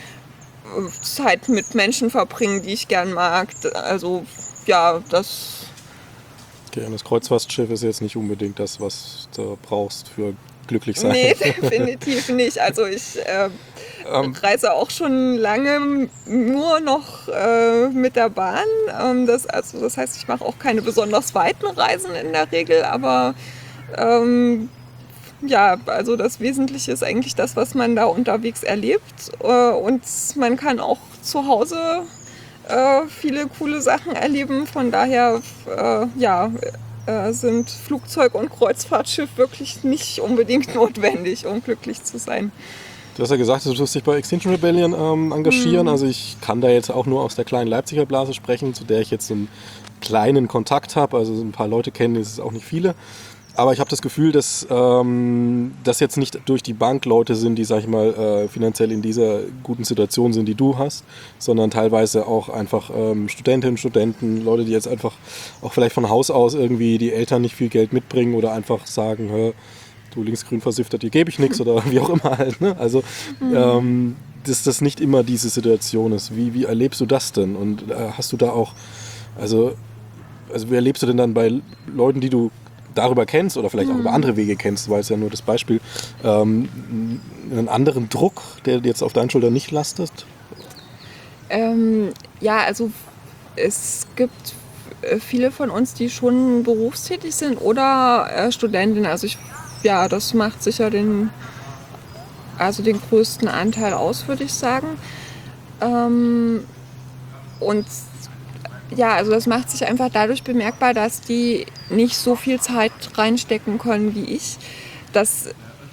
Zeit mit Menschen verbringen, die ich gern mag. Also ja, das... Okay, und das Kreuzfahrtschiff ist jetzt nicht unbedingt das, was du brauchst für glücklich sein. Nee, definitiv nicht. Also ich äh, ähm, reise auch schon lange nur noch äh, mit der Bahn. Ähm, das, also das heißt, ich mache auch keine besonders weiten Reisen in der Regel, aber ähm, ja, also das Wesentliche ist eigentlich das, was man da unterwegs erlebt. Äh, und man kann auch zu Hause äh, viele coole Sachen erleben. Von daher, äh, ja, äh, sind Flugzeug und Kreuzfahrtschiff wirklich nicht unbedingt notwendig, um glücklich zu sein. Du hast ja gesagt, du wirst dich bei Extinction Rebellion ähm, engagieren. Mhm. Also ich kann da jetzt auch nur aus der kleinen Leipziger Blase sprechen, zu der ich jetzt so einen kleinen Kontakt habe. Also ein paar Leute kennen, das ist auch nicht viele. Aber ich habe das Gefühl, dass ähm, das jetzt nicht durch die Bank Leute sind, die, sag ich mal, äh, finanziell in dieser guten Situation sind, die du hast, sondern teilweise auch einfach ähm, Studentinnen, Studenten, Leute, die jetzt einfach auch vielleicht von Haus aus irgendwie die Eltern nicht viel Geld mitbringen oder einfach sagen, hör, du linksgrün versiftet, dir gebe ich nichts oder wie auch immer halt. Ne? Also, mhm. ähm, dass das nicht immer diese Situation ist. Wie, wie erlebst du das denn? Und äh, hast du da auch, also, also wie erlebst du denn dann bei Leuten, die du darüber kennst oder vielleicht auch mhm. über andere Wege kennst, weil es ja nur das Beispiel, ähm, einen anderen Druck, der jetzt auf deinen Schultern nicht lastet? Ähm, ja, also es gibt viele von uns, die schon berufstätig sind oder äh, Studentinnen. Also ich, ja, das macht sicher den, also den größten Anteil aus, würde ich sagen. Ähm, und ja, also das macht sich einfach dadurch bemerkbar, dass die nicht so viel Zeit reinstecken können wie ich. Das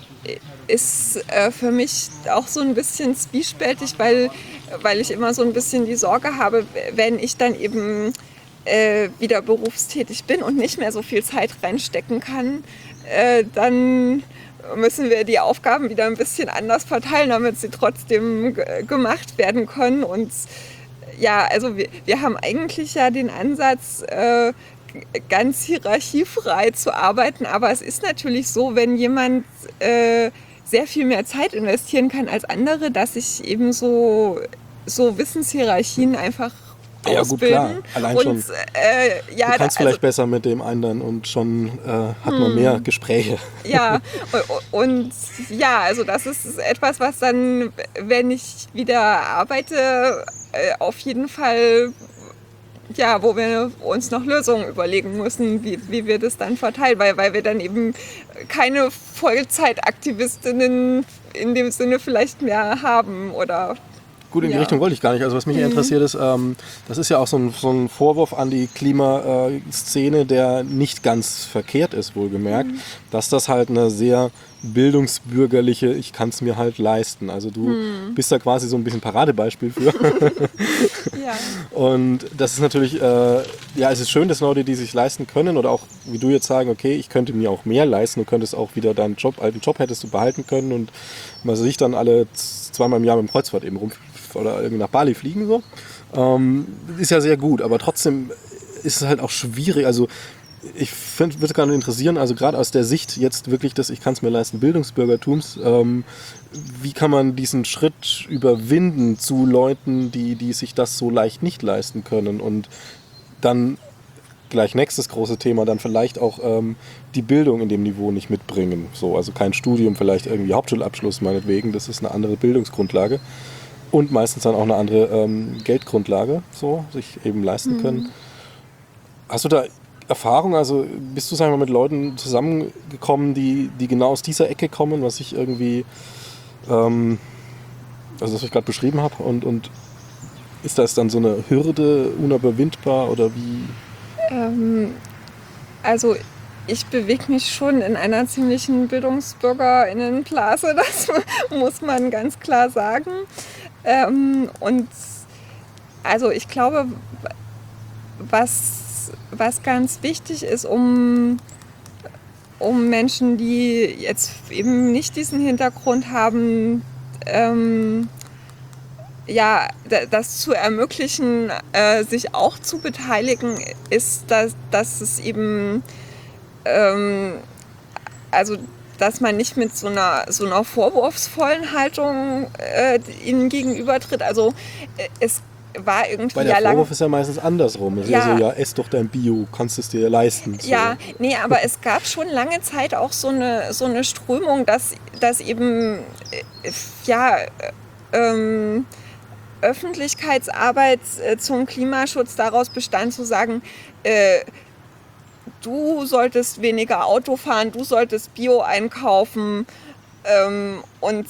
ist äh, für mich auch so ein bisschen zwiespältig, weil, weil ich immer so ein bisschen die Sorge habe, wenn ich dann eben äh, wieder berufstätig bin und nicht mehr so viel Zeit reinstecken kann, äh, dann müssen wir die Aufgaben wieder ein bisschen anders verteilen, damit sie trotzdem g- gemacht werden können. Und ja, also wir, wir haben eigentlich ja den Ansatz, äh, ganz hierarchiefrei zu arbeiten, aber es ist natürlich so, wenn jemand äh, sehr viel mehr Zeit investieren kann als andere, dass sich eben so, so Wissenshierarchien einfach ja, ausbilden. Gut, klar. Allein und, schon. Äh, ja, du kannst da, vielleicht also, besser mit dem anderen und schon äh, hat man hm. mehr Gespräche. Ja, und, und ja, also das ist etwas, was dann, wenn ich wieder arbeite, äh, auf jeden Fall, ja, wo wir uns noch Lösungen überlegen müssen, wie, wie wir das dann verteilen, weil, weil wir dann eben keine Vollzeitaktivistinnen in dem Sinne vielleicht mehr haben oder... Gut, in die ja. Richtung wollte ich gar nicht. Also was mich mhm. interessiert ist, ähm, das ist ja auch so ein, so ein Vorwurf an die Klimaszene, der nicht ganz verkehrt ist, wohlgemerkt, mhm. dass das halt eine sehr bildungsbürgerliche, ich kann es mir halt leisten. Also du hm. bist da quasi so ein bisschen Paradebeispiel für. Ja. Und das ist natürlich, äh, ja, es ist schön, dass Leute, die sich leisten können oder auch, wie du jetzt sagen, okay, ich könnte mir auch mehr leisten, du könntest auch wieder deinen Job, alten Job hättest du behalten können und man sich dann alle zweimal im Jahr mit dem Kreuzfahrt eben rum oder irgendwie nach Bali fliegen so. Ähm, ist ja sehr gut, aber trotzdem ist es halt auch schwierig, also ich find, würde gerade interessieren, also gerade aus der Sicht jetzt wirklich des ich kann es mir leisten Bildungsbürgertums, ähm, wie kann man diesen Schritt überwinden zu Leuten, die, die sich das so leicht nicht leisten können und dann gleich nächstes große Thema, dann vielleicht auch ähm, die Bildung in dem Niveau nicht mitbringen, so, also kein Studium, vielleicht irgendwie Hauptschulabschluss meinetwegen, das ist eine andere Bildungsgrundlage und meistens dann auch eine andere ähm, Geldgrundlage, so, sich eben leisten können. Mhm. Hast du da Erfahrung, also bist du sag ich mal, mit Leuten zusammengekommen, die, die genau aus dieser Ecke kommen, was ich irgendwie, ähm, also das ich gerade beschrieben habe und, und ist das dann so eine Hürde unüberwindbar oder wie? Ähm, also ich bewege mich schon in einer ziemlichen BildungsbürgerInnenblase, das muss man ganz klar sagen. Ähm, und also ich glaube, was Was ganz wichtig ist, um, um Menschen, die jetzt eben nicht diesen Hintergrund haben, ähm, ja, das zu ermöglichen, äh, sich auch zu beteiligen, ist, dass, dass es eben, ähm, also dass man nicht mit so einer, so einer vorwurfsvollen Haltung äh, ihnen gegenübertritt. Also äh, es war irgendwie Weil der ja Vorwurf lang, ist ja meistens andersrum. Es ist ja, ja so, ja, ess doch dein Bio, kannst es dir leisten. So. Ja, nee, aber es gab schon lange Zeit auch so eine, so eine Strömung, dass, dass eben, äh, ja, ähm, Öffentlichkeitsarbeit äh, zum Klimaschutz daraus bestand, zu sagen, äh, du solltest weniger Auto fahren, du solltest Bio einkaufen ähm, und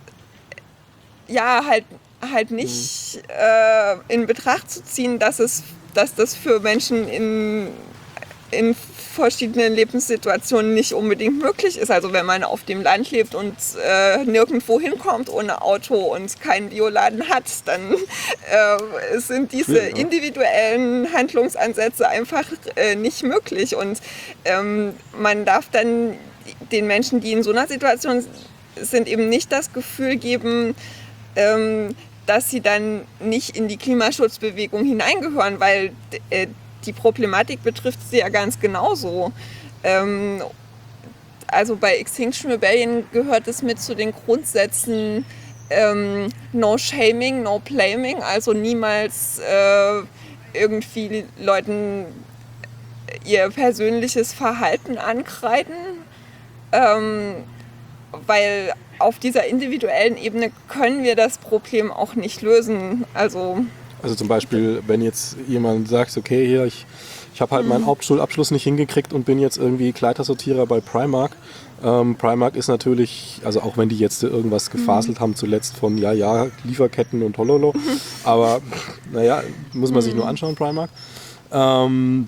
ja, halt halt nicht äh, in Betracht zu ziehen, dass es, dass das für Menschen in, in verschiedenen Lebenssituationen nicht unbedingt möglich ist. Also wenn man auf dem Land lebt und äh, nirgendwo hinkommt ohne Auto und keinen Bioladen hat, dann äh, sind diese individuellen Handlungsansätze einfach äh, nicht möglich. Und ähm, man darf dann den Menschen, die in so einer Situation sind, eben nicht das Gefühl geben, ähm, dass sie dann nicht in die Klimaschutzbewegung hineingehören, weil äh, die Problematik betrifft sie ja ganz genauso. Ähm, also bei Extinction Rebellion gehört es mit zu den Grundsätzen ähm, No Shaming, No Blaming, also niemals äh, irgendwie Leuten ihr persönliches Verhalten ankreiden, ähm, weil auf dieser individuellen Ebene können wir das Problem auch nicht lösen. Also, also zum Beispiel, wenn jetzt jemand sagt, okay, hier, ich, ich habe halt mhm. meinen Hauptschulabschluss nicht hingekriegt und bin jetzt irgendwie Kleidersortierer bei Primark. Ähm, Primark ist natürlich, also auch wenn die jetzt irgendwas gefaselt mhm. haben zuletzt von ja, ja, Lieferketten und Hololo, mhm. aber naja, muss man mhm. sich nur anschauen, Primark. Ähm,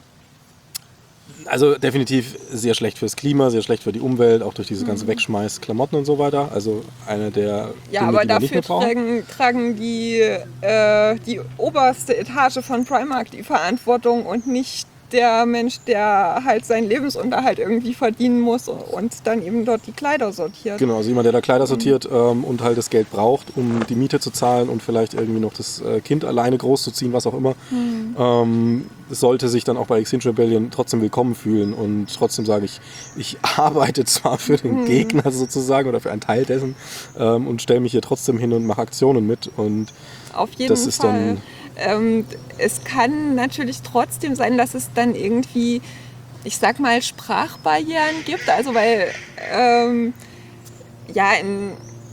Also definitiv sehr schlecht fürs Klima, sehr schlecht für die Umwelt, auch durch diese ganze Wegschmeiß Klamotten und so weiter. Also eine der ja, Dinge, aber die wir nicht mehr dafür brauchen. tragen, tragen die, äh, die oberste Etage von Primark die Verantwortung und nicht der Mensch, der halt seinen Lebensunterhalt irgendwie verdienen muss und dann eben dort die Kleider sortiert. Genau, also jemand, der da Kleider sortiert mhm. ähm, und halt das Geld braucht, um die Miete zu zahlen und vielleicht irgendwie noch das äh, Kind alleine großzuziehen, was auch immer, mhm. ähm, sollte sich dann auch bei Extinction Rebellion trotzdem willkommen fühlen und trotzdem sage ich, ich arbeite zwar für den mhm. Gegner sozusagen oder für einen Teil dessen ähm, und stelle mich hier trotzdem hin und mache Aktionen mit und auf jeden das ist Fall. dann Ähm, es kann natürlich trotzdem sein, dass es dann irgendwie, ich sag mal, Sprachbarrieren gibt. Also weil ähm, ja in,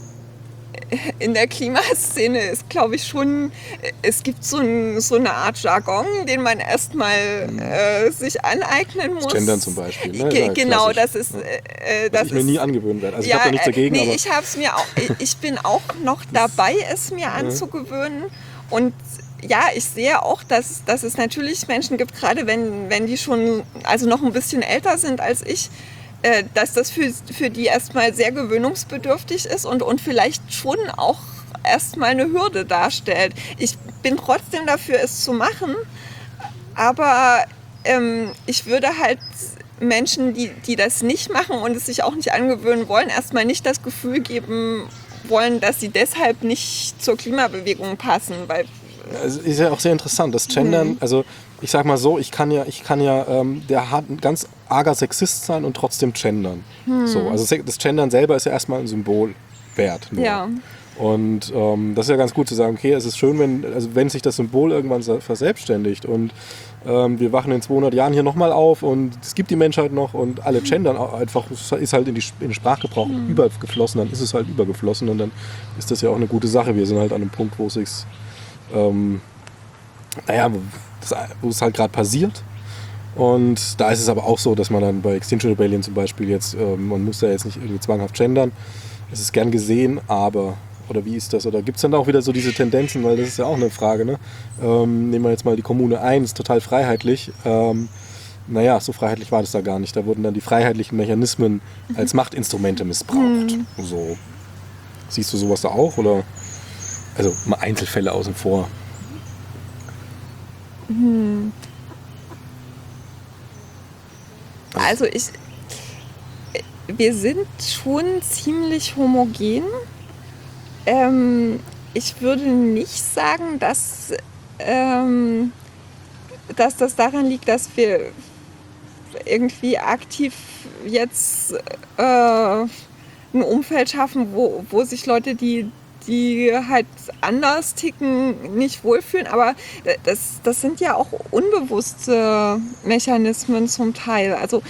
in der Klimaszene ist, glaube ich, schon, es gibt so, ein, so eine Art Jargon, den man erstmal mhm. äh, sich aneignen muss. Das Gendern zum Beispiel. Ne? Ge- ja, genau, klassisch. das ist... Ja. Äh, Was das ich mir ist, nie angewöhnen werde. Also ja, ich habe da nichts dagegen. Nee, aber ich, hab's mir auch, ich bin auch noch dabei, es mir anzugewöhnen. Und ja, ich sehe auch, dass, dass es natürlich Menschen gibt, gerade wenn, wenn die schon also noch ein bisschen älter sind als ich, äh, dass das für, für die erstmal sehr gewöhnungsbedürftig ist und, und vielleicht schon auch erstmal eine Hürde darstellt. Ich bin trotzdem dafür, es zu machen, aber ähm, ich würde halt Menschen, die, die das nicht machen und es sich auch nicht angewöhnen wollen, erstmal nicht das Gefühl geben wollen, dass sie deshalb nicht zur Klimabewegung passen. Weil es ist ja auch sehr interessant, das Gendern, mhm. also ich sag mal so, ich kann ja, ich kann ja, ähm, der hat ein ganz arger Sexist sein und trotzdem gendern. Mhm. So, also das Gendern selber ist ja erstmal ein Symbolwert. Nur. Ja. Und ähm, das ist ja ganz gut zu sagen, okay, es ist schön, wenn, also wenn sich das Symbol irgendwann verselbstständigt und ähm, wir wachen in zweihundert Jahren hier nochmal auf und es gibt die Menschheit noch und alle gendern einfach, ist halt in, die, in den Sprachgebrauch mhm. übergeflossen, dann ist es halt übergeflossen und dann ist das ja auch eine gute Sache. Wir sind halt an einem Punkt, wo es sich, ähm, naja, wo es halt gerade passiert. Und da ist es aber auch so, dass man dann bei Extinction Rebellion zum Beispiel jetzt, ähm, man muss ja jetzt nicht irgendwie zwanghaft gendern, es ist gern gesehen, aber oder wie ist das? Oder gibt es dann auch wieder so diese Tendenzen, weil das ist ja auch eine Frage, ne? Ähm, nehmen wir jetzt mal die Kommune eins, total freiheitlich. Ähm, naja, so freiheitlich war das da gar nicht. Da wurden dann die freiheitlichen Mechanismen als Machtinstrumente missbraucht. Mhm. So. Siehst du sowas da auch? Oder? Also mal Einzelfälle außen vor. Mhm. Also ich, wir sind schon ziemlich homogen. Ähm, ich würde nicht sagen, dass, ähm, dass das daran liegt, dass wir irgendwie aktiv jetzt äh, ein Umfeld schaffen, wo, wo sich Leute, die, die halt anders ticken, nicht wohlfühlen. Aber das, das sind ja auch unbewusste Mechanismen zum Teil. Also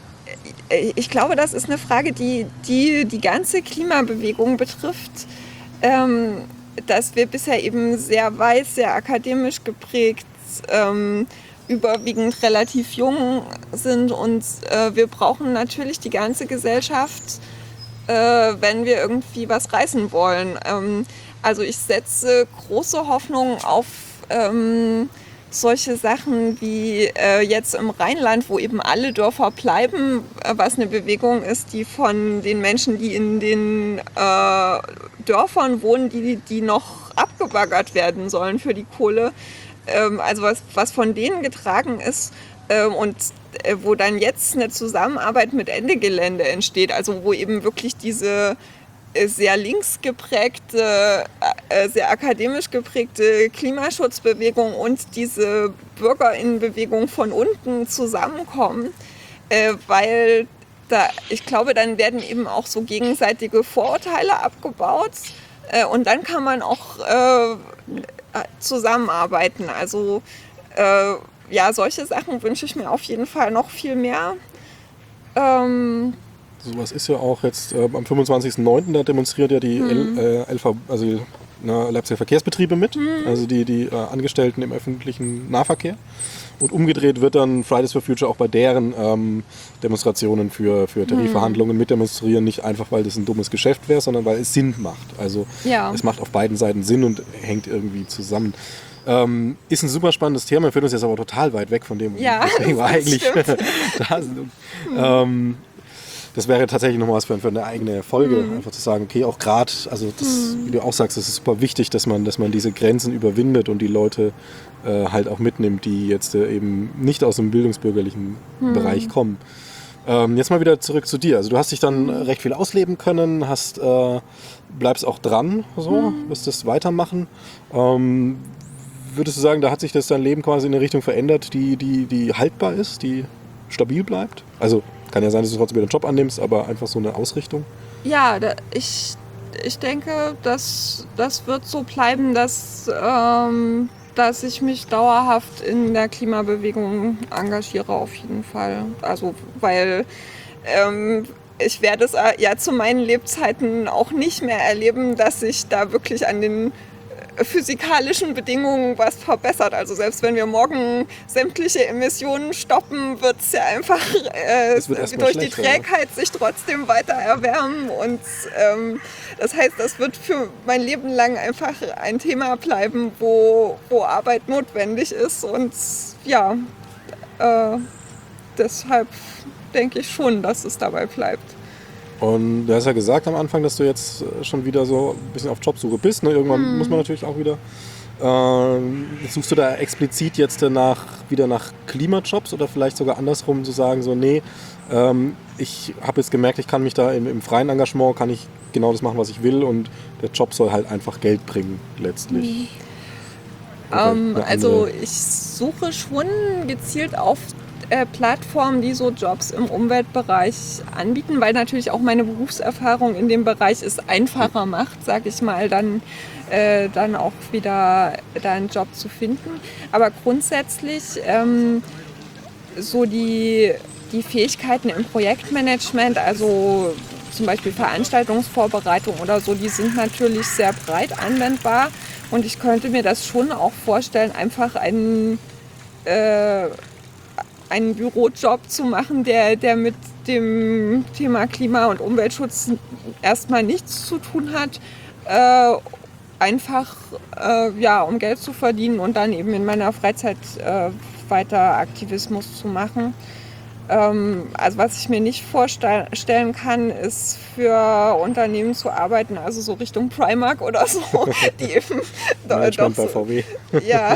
ich glaube, das ist eine Frage, die die, die ganze Klimabewegung betrifft. Ähm, dass wir bisher eben sehr weiß, sehr akademisch geprägt, ähm, überwiegend relativ jung sind und äh, wir brauchen natürlich die ganze Gesellschaft, äh, wenn wir irgendwie was reißen wollen. Ähm, also ich setze große Hoffnung auf ähm, solche Sachen wie äh, jetzt im Rheinland, wo eben alle Dörfer bleiben, äh, was eine Bewegung ist, die von den Menschen, die in den äh, Dörfern wohnen, die, die noch abgebaggert werden sollen für die Kohle, ähm, also was, was von denen getragen ist ähm, und äh, wo dann jetzt eine Zusammenarbeit mit Ende Gelände entsteht, also wo eben wirklich diese sehr links geprägte, sehr akademisch geprägte Klimaschutzbewegung und diese BürgerInnenbewegung von unten zusammenkommen, weil da, ich glaube, dann werden eben auch so gegenseitige Vorurteile abgebaut und dann kann man auch äh, zusammenarbeiten. Also äh, ja, solche Sachen wünsche ich mir auf jeden Fall noch viel mehr. Ähm, Sowas ist ja auch jetzt äh, am fünfundzwanzigsten neunten da demonstriert ja die mhm. L, äh, L V, also die ne, Leipziger Verkehrsbetriebe mit, mhm. also die, die äh, Angestellten im öffentlichen Nahverkehr. Und umgedreht wird dann Fridays for Future auch bei deren ähm, Demonstrationen für, für Tarifverhandlungen mhm. mitdemonstrieren, nicht einfach, weil das ein dummes Geschäft wäre, sondern weil es Sinn macht. Also ja. es macht auf beiden Seiten Sinn und hängt irgendwie zusammen. Ähm, ist ein super spannendes Thema, wir führen uns jetzt aber total weit weg von dem, ja, deswegen wir eigentlich da sind. Mhm. Ähm, Das wäre tatsächlich noch was für, für eine eigene Folge, mhm. einfach zu sagen, okay, auch gerade, also das, mhm. wie du auch sagst, es ist super wichtig, dass man, dass man diese Grenzen überwindet und die Leute äh, halt auch mitnimmt, die jetzt äh, eben nicht aus dem bildungsbürgerlichen mhm. Bereich kommen. Ähm, jetzt mal wieder zurück zu dir. Also du hast dich dann recht viel ausleben können, hast, äh, bleibst auch dran, so, mhm. wirst das weitermachen. Ähm, würdest du sagen, da hat sich das dein Leben quasi in eine Richtung verändert, die, die, die haltbar ist, die stabil bleibt? Also kann ja sein, dass du trotzdem wieder einen Job annimmst, aber einfach so eine Ausrichtung? Ja, da, ich, ich denke, dass das wird so bleiben, dass, ähm, dass ich mich dauerhaft in der Klimabewegung engagiere, auf jeden Fall. Also, weil ähm, ich werde es ja zu meinen Lebzeiten auch nicht mehr erleben, dass ich da wirklich an den physikalischen Bedingungen was verbessert. Also selbst wenn wir morgen sämtliche Emissionen stoppen, wird es ja einfach äh, durch die Trägheit sich trotzdem weiter erwärmen. Und ähm, das heißt, das wird für mein Leben lang einfach ein Thema bleiben, wo, wo Arbeit notwendig ist. Und ja, äh, deshalb denke ich schon, dass es dabei bleibt. Und du hast ja gesagt am Anfang, dass du jetzt schon wieder so ein bisschen auf Jobsuche bist. Ne? Irgendwann hm. muss man natürlich auch wieder. Ähm, suchst du da explizit jetzt nach, wieder nach Klimajobs oder vielleicht sogar andersrum zu sagen, so nee, ähm, ich habe jetzt gemerkt, ich kann mich da im, im freien Engagement, kann ich genau das machen, was ich will und der Job soll halt einfach Geld bringen letztlich. Hm. Okay, ähm, also ich suche schon gezielt auf Äh, Plattformen, die so Jobs im Umweltbereich anbieten, weil natürlich auch meine Berufserfahrung in dem Bereich es einfacher macht, sag ich mal, dann, äh, dann auch wieder da einen Job zu finden. Aber grundsätzlich ähm, so die, die Fähigkeiten im Projektmanagement, also zum Beispiel Veranstaltungsvorbereitung oder so, die sind natürlich sehr breit anwendbar und ich könnte mir das schon auch vorstellen, einfach einen äh, einen Bürojob zu machen, der, der mit dem Thema Klima- und Umweltschutz erstmal nichts zu tun hat, äh, einfach äh, ja, um Geld zu verdienen und dann eben in meiner Freizeit äh, weiter Aktivismus zu machen. Ähm, also was ich mir nicht vorstellen kann, ist für Unternehmen zu arbeiten, also so Richtung Primark oder so, die eben Management doch bei V W. Ja.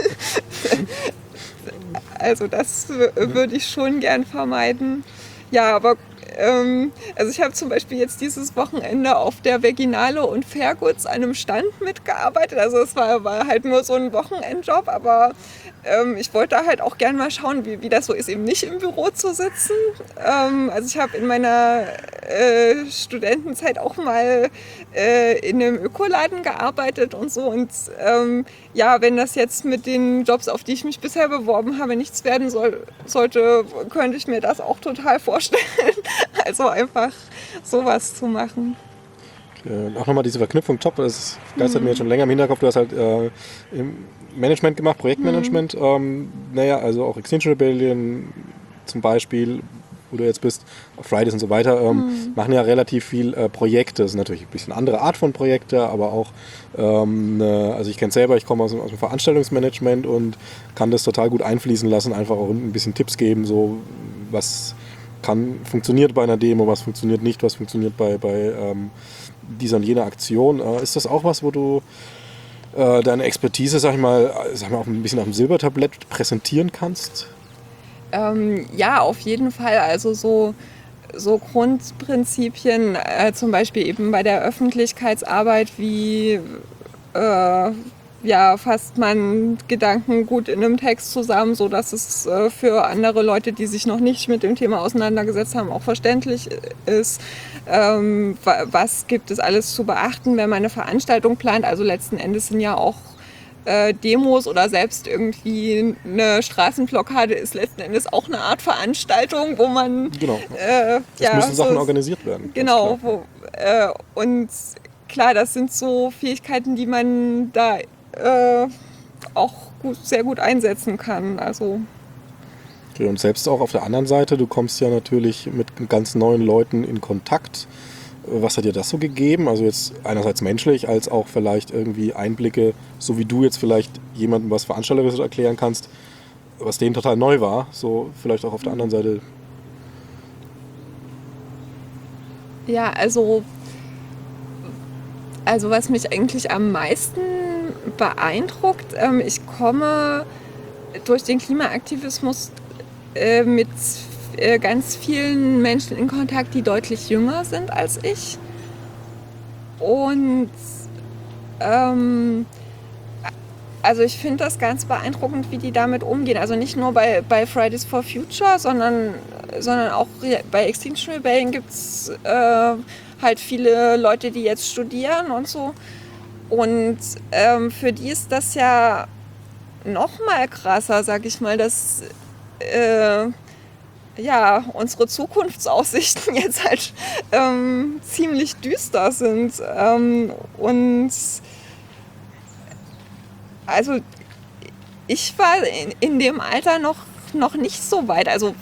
Also das w- würde ich schon gern vermeiden. Ja, aber ähm, also ich habe zum Beispiel jetzt dieses Wochenende auf der Veginale und Fairgoods an einem Stand mitgearbeitet. Also es war, war halt nur so ein Wochenendjob, aber ähm, ich wollte da halt auch gern mal schauen, wie, wie das so ist, eben nicht im Büro zu sitzen. Ähm, also ich habe in meiner äh, Studentenzeit auch mal äh, in einem Ökoladen gearbeitet und so. Und ähm, ja, wenn das jetzt mit den Jobs, auf die ich mich bisher beworben habe, nichts werden soll, sollte, könnte ich mir das auch total vorstellen. Also einfach sowas zu machen. Äh, auch nochmal diese Verknüpfung top, das geistert hm. mir jetzt schon länger im Hinterkopf. Du hast halt äh, im Management gemacht, Projektmanagement. Hm. Ähm, naja, also auch Extinction Rebellion zum Beispiel, wo du jetzt bist, Fridays und so weiter, ähm, hm. machen ja relativ viel äh, Projekte. Das ist natürlich ein bisschen andere Art von Projekte, aber auch, ähm, ne, also ich kenne es selber, ich komme aus, aus dem Veranstaltungsmanagement und kann das total gut einfließen lassen, einfach auch ein bisschen Tipps geben, so was kann, funktioniert bei einer Demo, was funktioniert nicht, was funktioniert bei, bei ähm, dieser und jener Aktion. Äh, ist das auch was, wo du äh, deine Expertise, sag ich mal, sag mal, auch ein bisschen auf dem Silbertablett präsentieren kannst? Ähm, ja, auf jeden Fall. Also so, so Grundprinzipien, äh, zum Beispiel eben bei der Öffentlichkeitsarbeit, wie äh, ja, fasst man Gedanken gut in einem Text zusammen, sodass es äh, für andere Leute, die sich noch nicht mit dem Thema auseinandergesetzt haben, auch verständlich ist. Ähm, was gibt es alles zu beachten, wenn man eine Veranstaltung plant? Also letzten Endes sind ja auch äh, Demos oder selbst irgendwie eine Straßenblockade ist letzten Endes auch eine Art Veranstaltung, wo man... Genau, äh, es ja, müssen Sachen so, organisiert werden. Genau, wo, äh, und klar, das sind so Fähigkeiten, die man da äh, auch gut, sehr gut einsetzen kann. Also okay, und selbst auch auf der anderen Seite, du kommst ja natürlich mit ganz neuen Leuten in Kontakt. Was hat dir das so gegeben? Also jetzt einerseits menschlich, als auch vielleicht irgendwie Einblicke, so wie du jetzt vielleicht jemandem was Veranstalterisches erklären kannst, was denen total neu war, so vielleicht auch auf der anderen Seite. Ja, also Also was mich eigentlich am meisten beeindruckt, ähm, ich komme durch den Klimaaktivismus äh, mit äh, ganz vielen Menschen in Kontakt, die deutlich jünger sind als ich. Und ähm, also ich finde das ganz beeindruckend, wie die damit umgehen. Also nicht nur bei, bei Fridays for Future, sondern, sondern auch bei Extinction Rebellion gibt es äh, halt viele Leute, die jetzt studieren und so. Und ähm, für die ist das ja noch mal krasser, sag ich mal, dass äh, ja, unsere Zukunftsaussichten jetzt halt ähm, ziemlich düster sind. Ähm, und also ich war in, in dem Alter noch, noch nicht so weit. Also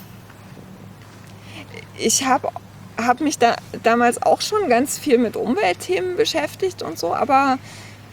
ich habe hab mich da damals auch schon ganz viel mit Umweltthemen beschäftigt und so, aber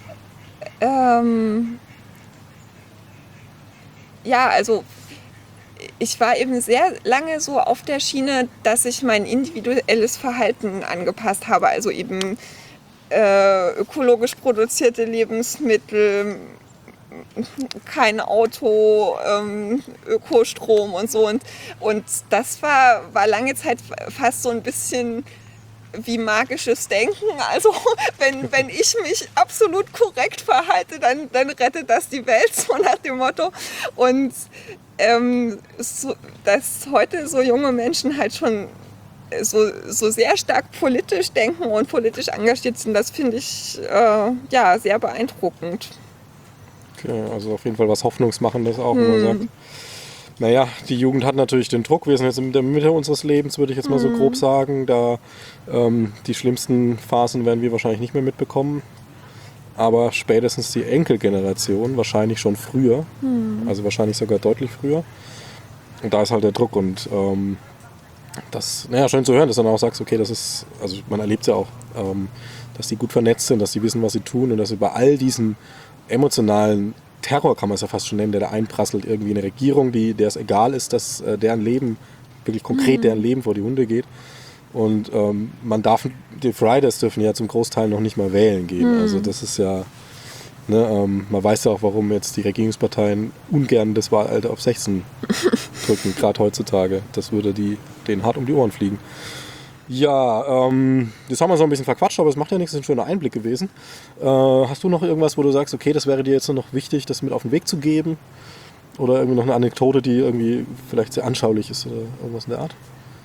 ähm, ja, also ich war eben sehr lange so auf der Schiene, dass ich mein individuelles Verhalten angepasst habe. Also eben äh, ökologisch produzierte Lebensmittel, kein Auto, ähm, Ökostrom und so. Und, und das war, war lange Zeit fast so ein bisschen wie magisches Denken. Also wenn, wenn ich mich absolut korrekt verhalte, dann, dann rettet das die Welt, so nach dem Motto. Und ähm, so, dass heute so junge Menschen halt schon so, so sehr stark politisch denken und politisch engagiert sind, das finde ich äh, ja, sehr beeindruckend. Okay, also auf jeden Fall was Hoffnungsmachendes auch, wenn man sagt, naja, die Jugend hat natürlich den Druck. Wir sind jetzt in der Mitte unseres Lebens, würde ich jetzt mal so grob sagen. Da ähm, die schlimmsten Phasen werden wir wahrscheinlich nicht mehr mitbekommen. Aber spätestens die Enkelgeneration wahrscheinlich schon früher. Mhm. Also wahrscheinlich sogar deutlich früher. Und da ist halt der Druck. Und ähm, das, naja, schön zu hören, dass du dann auch sagst, okay, das ist, also man erlebt es ja auch, ähm, dass die gut vernetzt sind, dass die wissen, was sie tun und dass über all diesen emotionalen Terror, kann man es ja fast schon nennen, der da einprasselt, irgendwie eine Regierung, die, der es egal ist, dass äh, deren Leben, wirklich konkret mhm. deren Leben vor die Hunde geht. Und ähm, man darf, die Fridays dürfen ja zum Großteil noch nicht mal wählen gehen. Mhm. Also das ist ja, ne, ähm, man weiß ja auch, warum jetzt die Regierungsparteien ungern das Wahlalter auf sechzehn drücken, gerade heutzutage. Das würde die, denen hart um die Ohren fliegen. Ja, ähm, das haben wir so ein bisschen verquatscht, aber es macht ja nichts, das ist ein schöner Einblick gewesen. Äh, hast du noch irgendwas, wo du sagst, okay, das wäre dir jetzt noch wichtig, das mit auf den Weg zu geben? Oder irgendwie noch eine Anekdote, die irgendwie vielleicht sehr anschaulich ist oder irgendwas in der Art?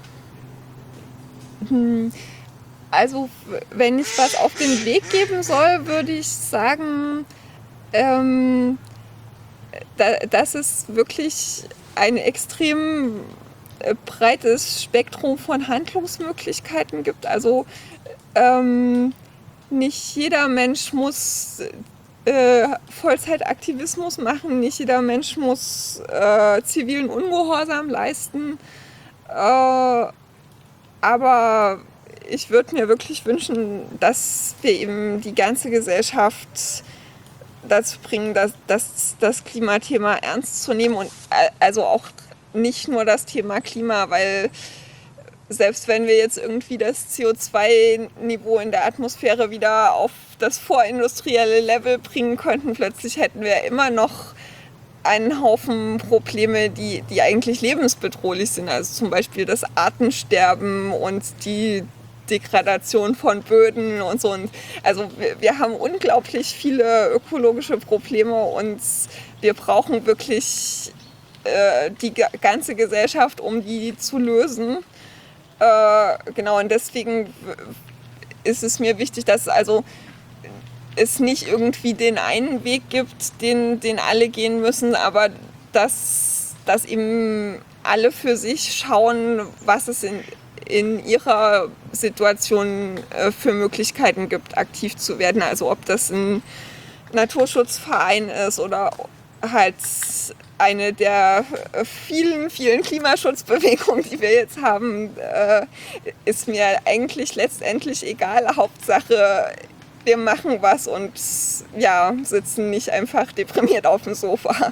Also, wenn ich was auf den Weg geben soll, würde ich sagen, ähm, da, dass es wirklich ein extrem breites Spektrum von Handlungsmöglichkeiten gibt. Also ähm, nicht jeder Mensch muss äh, Vollzeitaktivismus machen, nicht jeder Mensch muss äh, zivilen Ungehorsam leisten. Äh, aber ich würde mir wirklich wünschen, dass wir eben die ganze Gesellschaft dazu bringen, dass, dass das Klimathema ernst zu nehmen und also auch nicht nur das Thema Klima, weil selbst wenn wir jetzt irgendwie das C O zwei Niveau in der Atmosphäre wieder auf das vorindustrielle Level bringen könnten, plötzlich hätten wir immer noch einen Haufen Probleme, die, die eigentlich lebensbedrohlich sind. Also zum Beispiel das Artensterben und die Degradation von Böden und so. Und also wir, wir haben unglaublich viele ökologische Probleme und wir brauchen wirklich die ganze Gesellschaft, um die zu lösen. Äh, genau, und deswegen ist es mir wichtig, dass also es nicht irgendwie den einen Weg gibt, den, den alle gehen müssen, aber dass, dass eben alle für sich schauen, was es in, in ihrer Situation äh, für Möglichkeiten gibt, aktiv zu werden. Also ob das ein Naturschutzverein ist oder halt eine der vielen, vielen Klimaschutzbewegungen, die wir jetzt haben, äh, ist mir eigentlich letztendlich egal. Hauptsache, wir machen was und ja, sitzen nicht einfach deprimiert auf dem Sofa.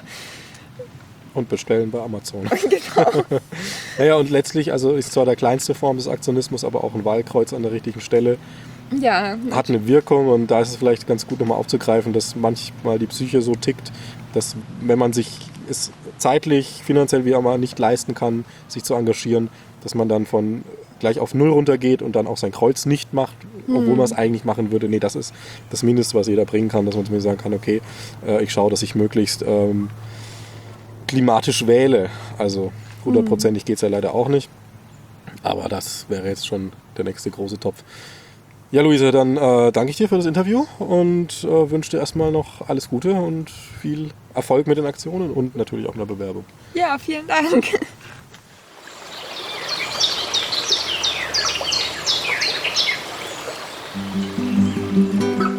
Und bestellen bei Amazon. Genau. Naja, und letztlich, also ist zwar der kleinste Form des Aktionismus, aber auch ein Wahlkreuz an der richtigen Stelle. Ja. Hat eine Wirkung und da ist es vielleicht ganz gut nochmal aufzugreifen, dass manchmal die Psyche so tickt, dass wenn man sich es zeitlich, finanziell wie auch immer nicht leisten kann, sich zu engagieren, dass man dann von gleich auf Null runtergeht und dann auch sein Kreuz nicht macht, obwohl hm. man es eigentlich machen würde. Nee, das ist das Mindeste, was jeder bringen kann, dass man zumindest sagen kann, okay, äh, ich schaue, dass ich möglichst ähm, klimatisch wähle. Also hundertprozentig geht es ja leider auch nicht. Aber das wäre jetzt schon der nächste große Topf. Ja, Luise, dann äh, danke ich dir für das Interview und äh, wünsche dir erstmal noch alles Gute und viel Erfolg mit den Aktionen und natürlich auch in der Bewerbung. Ja, vielen Dank. Thank you.